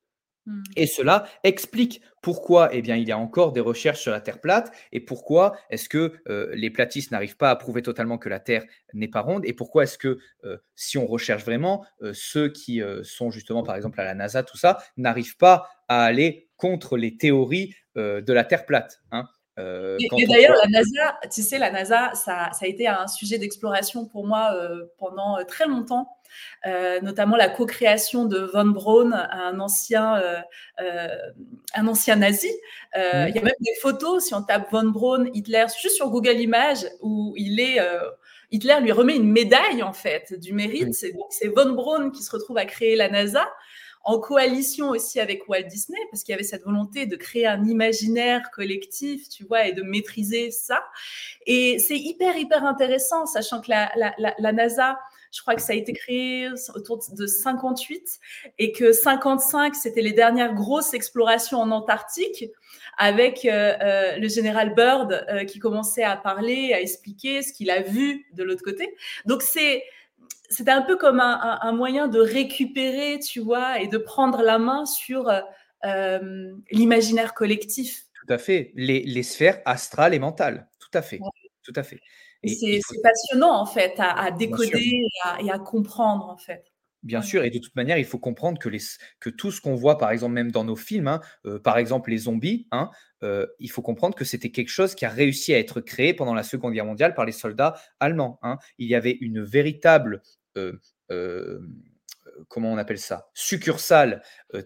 Et cela explique pourquoi eh bien, il y a encore des recherches sur la Terre plate et pourquoi est-ce que les platistes n'arrivent pas à prouver totalement que la Terre n'est pas ronde et pourquoi est-ce que si on recherche vraiment, ceux qui sont justement par exemple à la NASA, tout ça, n'arrivent pas à aller contre les théories de la Terre plate. Hein. Et d'ailleurs, la NASA, tu sais, la NASA, ça a été un sujet d'exploration pour moi pendant très longtemps. Notamment la co-création de von Braun, un ancien nazi. Il y a même des photos, si on tape von Braun, Hitler, juste sur Google Images, où Hitler lui remet une médaille, en fait, du mérite. C'est von Braun qui se retrouve à créer la NASA, en coalition aussi avec Walt Disney, parce qu'il y avait cette volonté de créer un imaginaire collectif, tu vois, et de maîtriser ça. Et c'est hyper intéressant, sachant que la NASA, je crois que ça a été créé autour de 58 et que 55, c'était les dernières grosses explorations en Antarctique avec le général Byrd qui commençait à parler, à expliquer ce qu'il a vu de l'autre côté. Donc, c'était un peu comme un moyen de récupérer, tu vois, et de prendre la main sur l'imaginaire collectif. Tout à fait. Les sphères astrales et mentales. Tout à fait. Ouais. Tout à fait. C'est passionnant, en fait, à décoder et à comprendre, en fait. Bien sûr, et de toute manière, il faut comprendre que tout ce qu'on voit, par exemple, même dans nos films, hein, par exemple les zombies, hein, il faut comprendre que c'était quelque chose qui a réussi à être créé pendant la Seconde Guerre mondiale par les soldats allemands. Hein. Il y avait une véritable, comment on appelle ça, succursale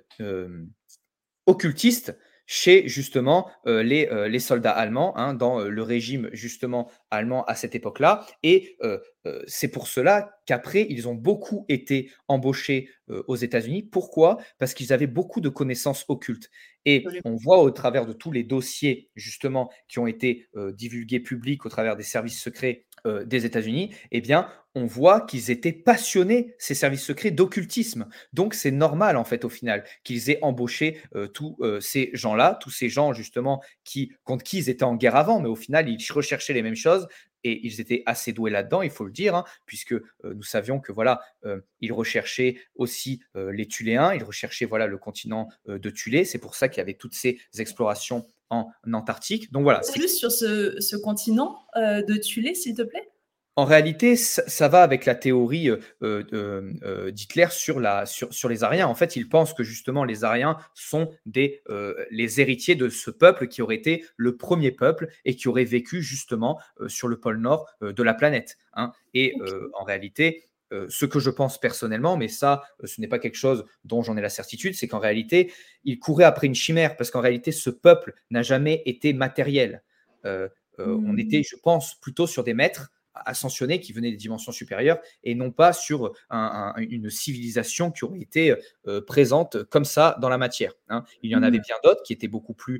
occultiste chez justement les soldats allemands, hein, dans le régime justement allemand à cette époque-là. Et c'est pour cela qu'après, ils ont beaucoup été embauchés aux États-Unis. Pourquoi? Parce qu'ils avaient beaucoup de connaissances occultes. Et on voit au travers de tous les dossiers justement qui ont été divulgués publics au travers des services secrets des États-Unis, eh bien, on voit qu'ils étaient passionnés, ces services secrets, d'occultisme. Donc, c'est normal, en fait, au final, qu'ils aient embauché tous ces gens-là, tous ces gens, justement, contre qui ils étaient en guerre avant, mais au final, ils recherchaient les mêmes choses et ils étaient assez doués là-dedans, il faut le dire, hein, puisque nous savions que, voilà, ils recherchaient aussi les Thuléens, ils recherchaient, voilà, le continent de Thulé. C'est pour ça qu'il y avait toutes ces explorations en Antarctique. Donc voilà. Plus sur ce continent de Thulé, s'il te plaît. En réalité, ça va avec la théorie d'Hitler sur les Aryens. En fait, il pense que justement les Aryens sont les héritiers de ce peuple qui aurait été le premier peuple et qui aurait vécu justement sur le pôle nord de la planète. Hein. Et en réalité, ce que je pense personnellement, mais ça, ce n'est pas quelque chose dont j'en ai la certitude, c'est qu'en réalité, il courait après une chimère parce qu'en réalité, ce peuple n'a jamais été matériel. On était, je pense, plutôt sur des maîtres ascensionnés qui venaient des dimensions supérieures et non pas sur une civilisation qui aurait été présente comme ça dans la matière. Hein. Il y en avait bien d'autres qui étaient beaucoup plus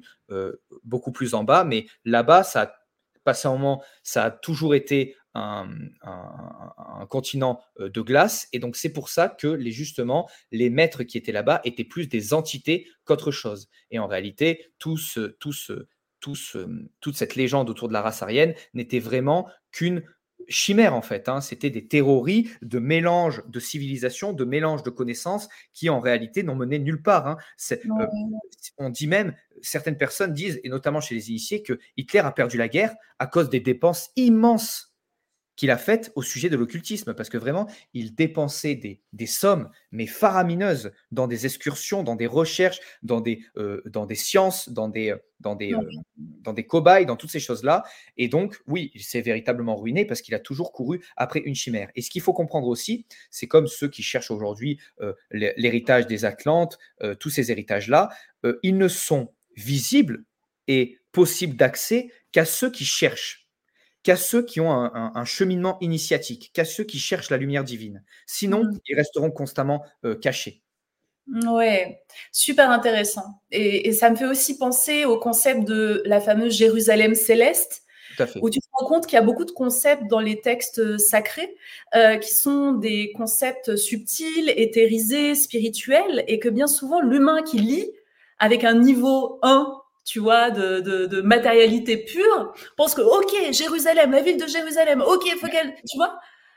en bas, mais là-bas, ça a passé un moment, ça a toujours été un continent de glace et donc c'est pour ça que justement les maîtres qui étaient là-bas étaient plus des entités qu'autre chose. Et en réalité, toute cette légende autour de la race aryenne n'était vraiment qu'une chimère en fait. Hein. C'était des théories de mélange de civilisations, de mélange de connaissances qui en réalité n'ont mené nulle part. Hein. On dit même, certaines personnes disent, et notamment chez les initiés, que Hitler a perdu la guerre à cause des dépenses immenses qu'il a faites au sujet de l'occultisme, parce que vraiment, il dépensait des sommes, mais faramineuses, dans des excursions, dans des recherches, dans des sciences, dans des cobayes, dans toutes ces choses-là. Et donc, oui, il s'est véritablement ruiné parce qu'il a toujours couru après une chimère. Et ce qu'il faut comprendre aussi, c'est comme ceux qui cherchent aujourd'hui l'héritage des Atlantes, tous ces héritages-là, ils ne sont visibles et possibles d'accès qu'à ceux qui cherchent, qu'à ceux qui ont un cheminement initiatique, qu'à ceux qui cherchent la lumière divine. Sinon, ils resteront constamment cachés. Ouais, super intéressant. Et ça me fait aussi penser au concept de la fameuse Jérusalem céleste, où tu te rends compte qu'il y a beaucoup de concepts dans les textes sacrés qui sont des concepts subtils, éthérisés, spirituels, et que bien souvent, l'humain qui lit avec un niveau 1, tu vois, de matérialité pure, pense que, ok, Jérusalem, la ville de Jérusalem, ok, il faut qu'elle, tu vois.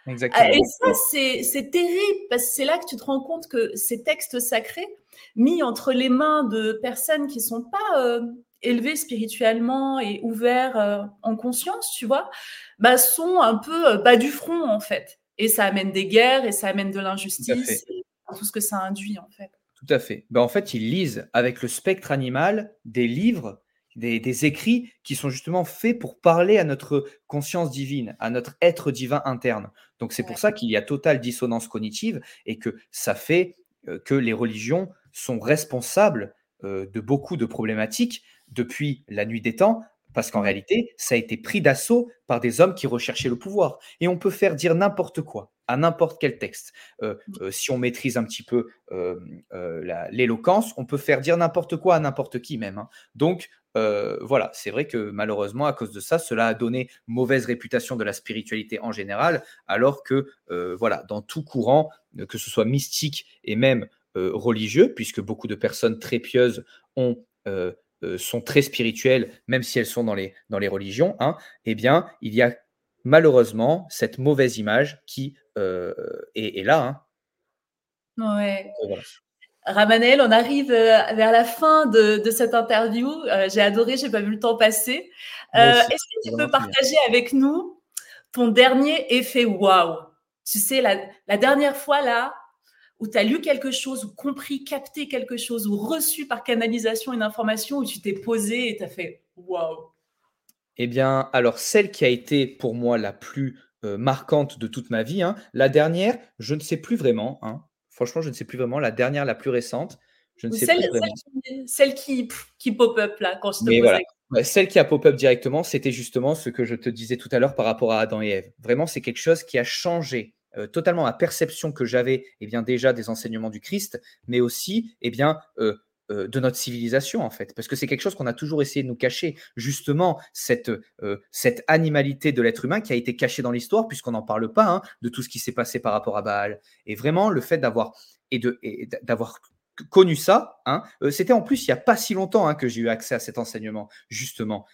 Et Exactement. ça, c'est terrible parce que c'est là que tu te rends compte que ces textes sacrés, mis entre les mains de personnes qui sont pas élevées spirituellement et ouverts en conscience, tu vois, bah, sont un peu bas du front en fait. Et ça amène des guerres et ça amène de Tout à l'injustice fait. et tout ce que ça induit en fait. Tout à fait. Ben, en fait, ils lisent avec le spectre animal des livres, des écrits qui sont justement faits pour parler à notre conscience divine, à notre être divin interne. Donc, c'est pour Ouais. ça qu'il y a totale dissonance cognitive et que ça fait que les religions sont responsables de beaucoup de problématiques depuis la nuit des temps, parce qu'en Ouais. réalité, ça a été pris d'assaut par des hommes qui recherchaient le pouvoir. Et on peut faire dire n'importe quoi à n'importe quel texte. Si on maîtrise un petit peu l'éloquence, on peut faire dire n'importe quoi à n'importe qui même, hein. Donc, voilà, c'est vrai que malheureusement, à cause de ça, cela a donné mauvaise réputation de la spiritualité en général, alors que, voilà, dans tout courant, que ce soit mystique et même religieux, puisque beaucoup de personnes très pieuses ont, sont très spirituelles, même si elles sont dans les religions, hein, eh bien, il y a malheureusement cette mauvaise image qui est là, hein. Ouais. Voilà. Ramanel, on arrive vers la fin de cette interview. J'ai adoré, j'ai pas vu le temps passer. Moi aussi, Est-ce que c'est tu vraiment peux très bien. partager avec nous ton dernier effet waouh? Tu sais, la dernière fois là, où tu as lu quelque chose, ou compris, capté quelque chose, ou reçu par canalisation une information, où tu t'es posé et tu as fait waouh. Eh bien, alors celle qui a été pour moi la plus, marquante de toute ma vie, hein, la dernière, je ne sais plus vraiment, hein. Franchement, je ne sais plus vraiment. La dernière, la plus récente, je ne Ou sais plus vraiment. celle qui pop up là, quand je te Mais pose voilà, la ouais, celle qui a pop-up directement, c'était justement ce que je te disais tout à l'heure par rapport à Adam et Ève. Vraiment, c'est quelque chose qui a changé, totalement la perception que j'avais, eh bien, déjà des enseignements du Christ, mais aussi, eh bien, de notre civilisation, en fait. Parce que c'est quelque chose qu'on a toujours essayé de nous cacher. Justement, cette animalité de l'être humain qui a été cachée dans l'histoire, puisqu'on n'en parle pas, hein, de tout ce qui s'est passé par rapport à Baal. Et vraiment, le fait d'avoir connu ça, hein, c'était en plus il n'y a pas si longtemps, hein, que j'ai eu accès à cet enseignement, justement,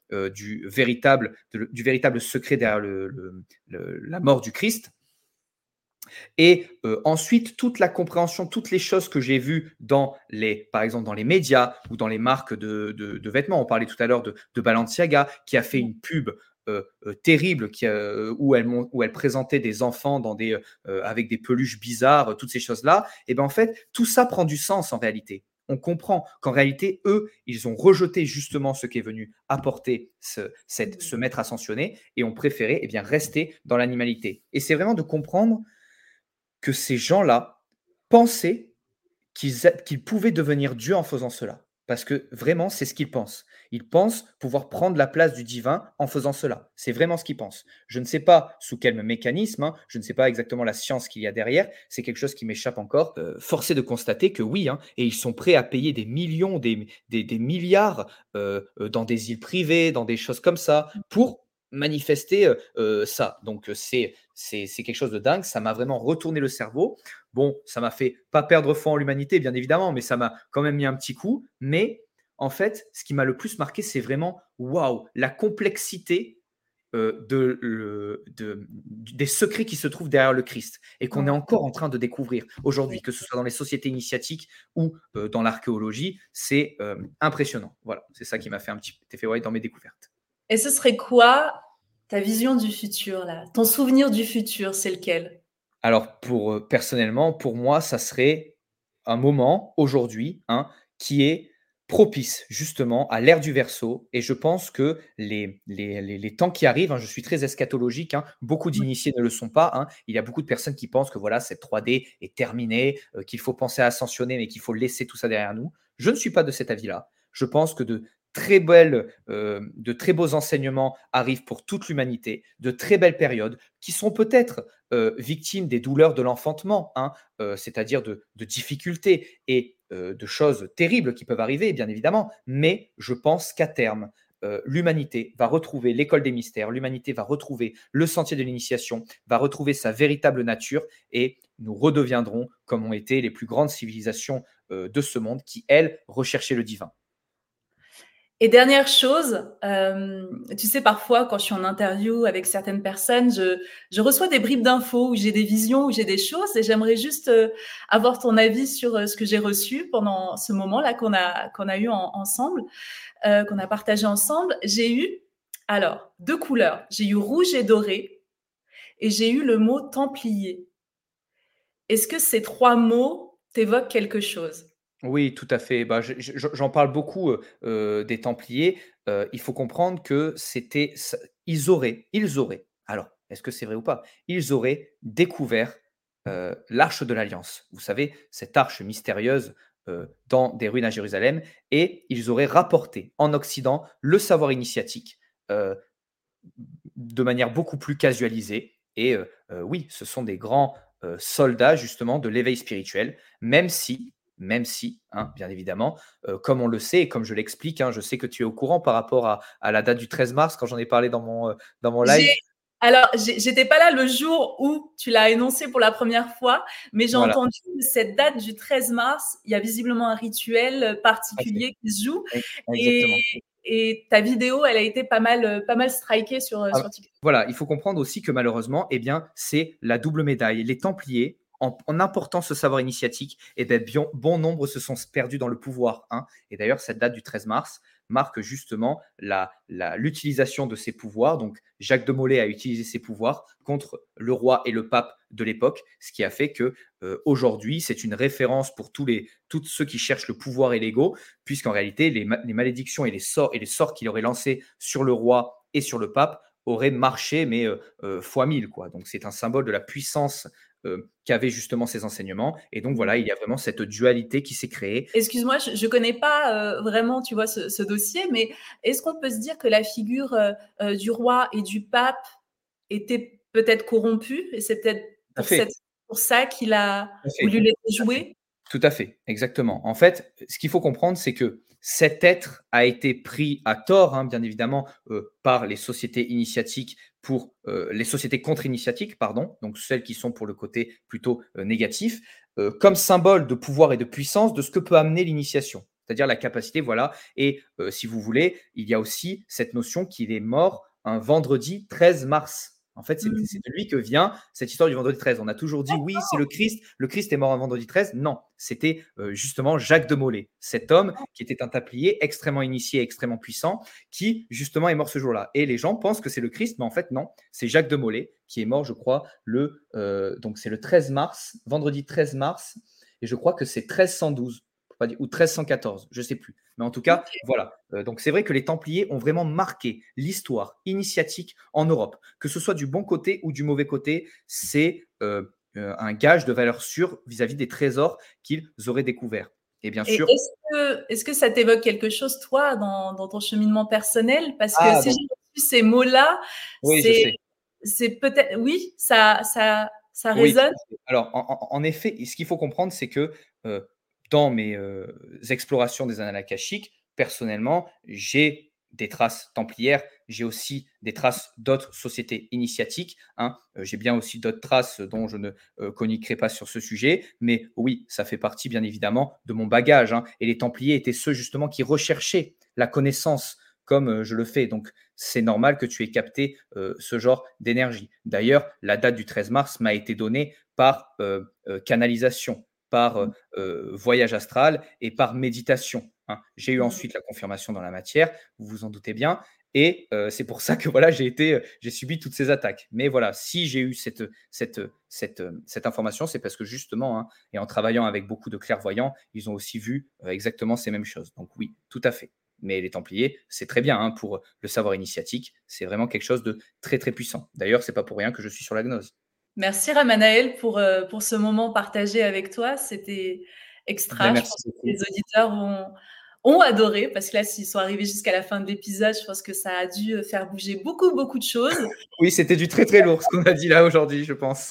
du véritable secret derrière la mort du Christ. Et ensuite, toute la compréhension, toutes les choses que j'ai vues par exemple, dans les médias ou dans les marques de vêtements. On parlait tout à l'heure de Balenciaga, qui a fait une pub terrible où elle présentait des enfants avec des peluches bizarres, toutes ces choses-là. Et bien en fait, tout ça prend du sens en réalité. On comprend qu'en réalité, eux, ils ont rejeté justement ce qui est venu apporter ce maître ascensionné et ont préféré, eh bien, rester dans l'animalité. Et c'est vraiment de comprendre que ces gens-là pensaient qu'ils pouvaient devenir Dieu en faisant cela. Parce que vraiment, c'est ce qu'ils pensent. Ils pensent pouvoir prendre la place du divin en faisant cela. C'est vraiment ce qu'ils pensent. Je ne sais pas sous quel mécanisme, hein, je ne sais pas exactement la science qu'il y a derrière, c'est quelque chose qui m'échappe encore. Force est de constater que oui, hein, et ils sont prêts à payer des millions, des milliards dans des îles privées, dans des choses comme ça, pour manifester ça. Donc c'est quelque chose de dingue, ça m'a vraiment retourné le cerveau. Bon, ça m'a fait pas perdre foi en l'humanité, bien évidemment, mais ça m'a quand même mis un petit coup. Mais en fait, ce qui m'a le plus marqué, c'est vraiment waouh, la complexité des secrets qui se trouvent derrière le Christ et qu'on est Ouais. encore en train de découvrir aujourd'hui, que ce soit dans les sociétés initiatiques ou dans l'archéologie. C'est impressionnant. Voilà, c'est ça qui m'a fait un petit effet ouais, dans mes découvertes. Et ce serait quoi ta vision du futur là? Ton souvenir du futur, c'est lequel? Alors personnellement, pour moi, ça serait un moment aujourd'hui, hein, qui est propice justement à l'ère du Verseau et je pense que les temps qui arrivent, hein, je suis très eschatologique, hein, beaucoup Ouais. d'initiés ne le sont pas, hein. Il y a beaucoup de personnes qui pensent que voilà, cette 3D est terminée, qu'il faut penser à ascensionner, mais qu'il faut laisser tout ça derrière nous. Je ne suis pas de cet avis-là. Je pense que de très beaux enseignements arrivent pour toute l'humanité, de très belles périodes qui sont peut-être victimes des douleurs de l'enfantement, hein, c'est-à-dire de difficultés et de choses terribles qui peuvent arriver, bien évidemment, mais je pense qu'à terme, l'humanité va retrouver l'école des mystères, l'humanité va retrouver le sentier de l'initiation, va retrouver sa véritable nature et nous redeviendrons comme ont été les plus grandes civilisations de ce monde qui, elles, recherchaient le divin. Et dernière chose, tu sais, parfois, quand je suis en interview avec certaines personnes, je reçois des bribes d'infos, où j'ai des visions, où j'ai des choses, et j'aimerais juste avoir ton avis sur ce que j'ai reçu pendant ce moment-là qu'on a eu ensemble, qu'on a partagé ensemble. J'ai eu, alors, 2 couleurs. J'ai eu rouge et doré, et j'ai eu le mot templier. Est-ce que ces 3 mots t'évoquent quelque chose? Oui, tout à fait. Bah, j'en parle beaucoup, des Templiers. Il faut comprendre que c'était ça ils auraient, alors, est-ce que c'est vrai ou pas? Ils auraient découvert, l'arche de l'alliance. Vous savez, cette arche mystérieuse, dans des ruines à Jérusalem, et ils auraient rapporté en Occident le savoir initiatique, heu, de manière beaucoup plus casualisée, et oui, ce sont des grands, soldats justement de l'éveil spirituel, même si, hein, bien évidemment, comme on le sait et comme je l'explique, hein, je sais que tu es au courant par rapport à la date du 13 mars quand j'en ai parlé dans mon J'ai live. alors, j'étais pas là le jour où tu l'as énoncé pour la première fois, mais j'ai Voilà, entendu cette date du 13 mars. Il y a visiblement un rituel tout à fait. particulier qui se joue, et Exactement. ta vidéo, elle a été pas mal strikée Ah sur TikTok. voilà, il faut comprendre aussi que malheureusement, eh bien, c'est la double médaille. Les Templiers, en important ce savoir initiatique, eh bien, bon nombre se sont perdus dans le pouvoir, hein. Et d'ailleurs, cette date du 13 mars marque justement l'utilisation de ces pouvoirs. Donc, Jacques de Molay a utilisé ses pouvoirs contre le roi et le pape de l'époque, ce qui a fait que aujourd'hui, c'est une référence pour tous ceux qui cherchent le pouvoir et l'ego, puisqu'en réalité, les malédictions et les sorts qu'il aurait lancés sur le roi et sur le pape aurait marché, mais fois 1000, quoi. Donc c'est un symbole de la puissance qu'avaient justement ces enseignements. Et donc voilà, il y a vraiment cette dualité qui s'est créée. Excuse-moi, je connais pas vraiment, tu vois, ce dossier, mais est-ce qu'on peut se dire que la figure du roi et du pape était peut-être corrompue, et c'est peut-être Tout à pour fait, pour ça qu'il a tout à voulu fait, les tout à fait. jouer? Tout à fait, exactement. En fait, ce qu'il faut comprendre, c'est que cet être a été pris à tort, hein, bien évidemment, par les sociétés initiatiques pour les sociétés contre-initiatiques, pardon, donc celles qui sont pour le côté plutôt négatif, comme symbole de pouvoir et de puissance de ce que peut amener l'initiation. C'est-à-dire la capacité, voilà. Et si vous voulez, il y a aussi cette notion qu'il est mort un vendredi 13 mars. En fait, c'est Mmh. de lui que vient cette histoire du vendredi 13. On a toujours dit oui, c'est le Christ est mort un vendredi 13. Non, c'était justement Jacques de Molay, cet homme qui était un templier extrêmement initié, extrêmement puissant, qui justement est mort ce jour-là. Et les gens pensent que c'est le Christ, mais en fait non, c'est Jacques de Molay qui est mort, je crois, donc c'est le 13 mars, vendredi 13 mars, et je crois que c'est 1312 ou 1314, je ne sais plus. Mais en tout cas, OK. voilà. Donc c'est vrai que les Templiers ont vraiment marqué l'histoire initiatique en Europe. Que ce soit du bon côté ou du mauvais côté, c'est un gage de valeur sûre vis-à-vis des trésors qu'ils auraient découverts. Et bien Et sûr, est-ce que ça t'évoque quelque chose, toi, dans ton cheminement personnel? Parce que ah si donc j'ai reçu ces mots-là, oui, je c'est sais. c'est peut-être, oui, ça Oui, tout résonne? à fait. Alors, en effet, ce qu'il faut comprendre, c'est que dans mes explorations des annales akashiques, personnellement, j'ai des traces templières, j'ai aussi des traces d'autres sociétés initiatiques, hein. J'ai bien aussi d'autres traces dont je ne communiquerai pas sur ce sujet, mais oui, ça fait partie bien évidemment de mon bagage, hein. Et les Templiers étaient ceux justement qui recherchaient la connaissance comme je le fais. Donc, c'est normal que tu aies capté ce genre d'énergie. D'ailleurs, la date du 13 mars m'a été donnée par canalisation, par voyage astral et par méditation, hein. J'ai eu Mmh. ensuite la confirmation dans la matière, vous vous en doutez bien, et c'est pour ça que voilà, j'ai subi toutes ces attaques. Mais voilà, si j'ai eu cette information, c'est parce que justement, hein, et en travaillant avec beaucoup de clairvoyants, ils ont aussi vu exactement ces mêmes choses. Donc oui, tout à fait. Mais les Templiers, c'est très bien, hein, pour le savoir initiatique. C'est vraiment quelque chose de très très puissant. D'ailleurs, c'est pas pour rien que je suis sur la gnose. Merci Ramanaël pour ce moment partagé avec toi. C'était Ben, extra. Je merci pense que les beaucoup. auditeurs ont adoré, parce que là, s'ils sont arrivés jusqu'à la fin de l'épisode, je pense que ça a dû faire bouger beaucoup, beaucoup de choses. Oui, c'était du très très lourd ce qu'on a dit là aujourd'hui, je pense.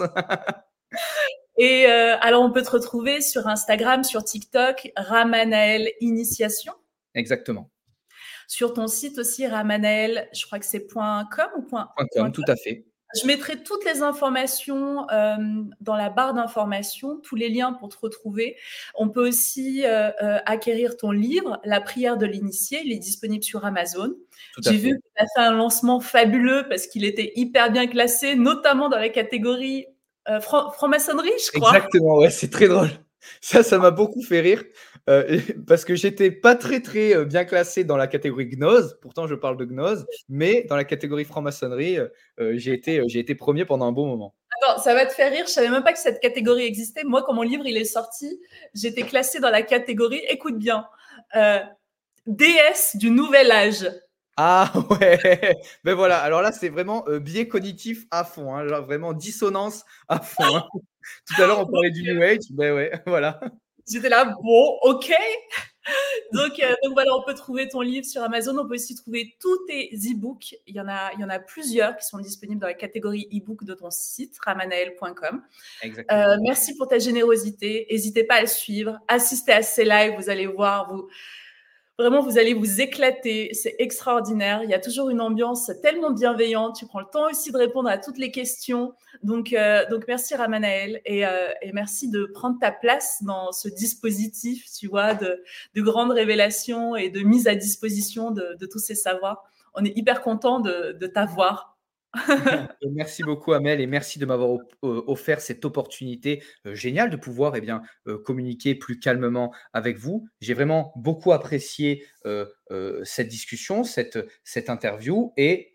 Et alors, on peut te retrouver sur Instagram, sur TikTok, Ramanaël Initiation. Exactement. Sur ton site aussi, Ramanaël, je crois que c'est .com ou .com, tout à fait. Je mettrai toutes les informations dans la barre d'informations, tous les liens pour te retrouver. On peut aussi acquérir ton livre, La prière de l'initié. Il est disponible sur Amazon. J'ai vu que tu as fait un lancement fabuleux parce qu'il était hyper bien classé, notamment dans la catégorie franc-maçonnerie, je crois. Exactement, ouais, c'est très drôle. Ça m'a beaucoup fait rire parce que j'étais pas très bien classé dans la catégorie gnose. Pourtant, je parle de gnose, mais dans la catégorie franc-maçonnerie, j'ai été premier pendant un bon moment. Attends, ça va te faire rire. Je savais même pas que cette catégorie existait. Moi, quand mon livre il est sorti, j'étais classée dans la catégorie, écoute bien, déesse du nouvel âge. Ah ouais, ben voilà. Alors là, c'est vraiment biais cognitif à fond, hein, genre vraiment dissonance à fond. Hein. Tout à l'heure, on parlait du New Age, ben ouais, voilà. J'étais là, bon, ok. Donc voilà, on peut trouver ton livre sur Amazon. On peut aussi trouver tous tes e-books. Il y en a plusieurs qui sont disponibles dans la catégorie e-book de ton site, ramanael.com. Merci pour ta générosité. N'hésitez pas à le suivre. Assistez à ces lives. Vous allez voir, vraiment, vous allez vous éclater. C'est extraordinaire. Il y a toujours une ambiance tellement bienveillante. Tu prends le temps aussi de répondre à toutes les questions. Donc merci Ramanael et merci de prendre ta place dans ce dispositif, tu vois, de grandes révélations et de mise à disposition de tous ces savoirs. On est hyper content de t'avoir. Merci beaucoup Amel et merci de m'avoir offert cette opportunité géniale de pouvoir communiquer plus calmement avec vous. J'ai vraiment beaucoup apprécié cette discussion, cette interview et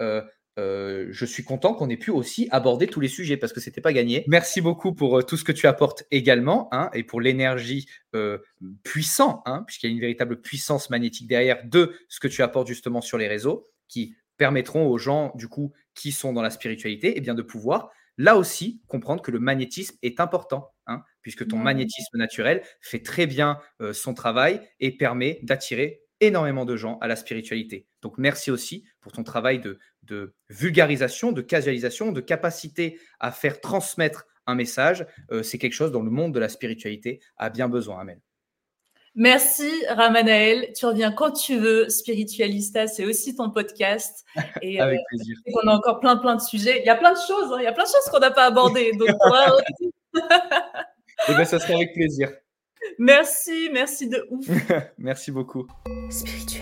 je suis content qu'on ait pu aussi aborder tous les sujets parce que ce n'était pas gagné. Merci beaucoup pour tout ce que tu apportes également et pour l'énergie puissante, puisqu'il y a une véritable puissance magnétique derrière de ce que tu apportes justement sur les réseaux qui permettront aux gens, du coup, qui sont dans la spiritualité, de pouvoir, là aussi, comprendre que le magnétisme est important, puisque ton magnétisme naturel fait très bien son travail et permet d'attirer énormément de gens à la spiritualité. Donc, merci aussi pour ton travail de vulgarisation, de casualisation, de capacité à faire transmettre un message. C'est quelque chose dont le monde de la spiritualité a bien besoin. Amen. Merci Ramanael, tu reviens quand tu veux. Spiritualista, c'est aussi ton podcast. Et avec plaisir. On a encore plein de sujets. Il y a plein de choses, il y a plein de choses qu'on n'a pas abordées. Donc, ça sera avec plaisir. Merci de ouf. Merci beaucoup. Spirituel.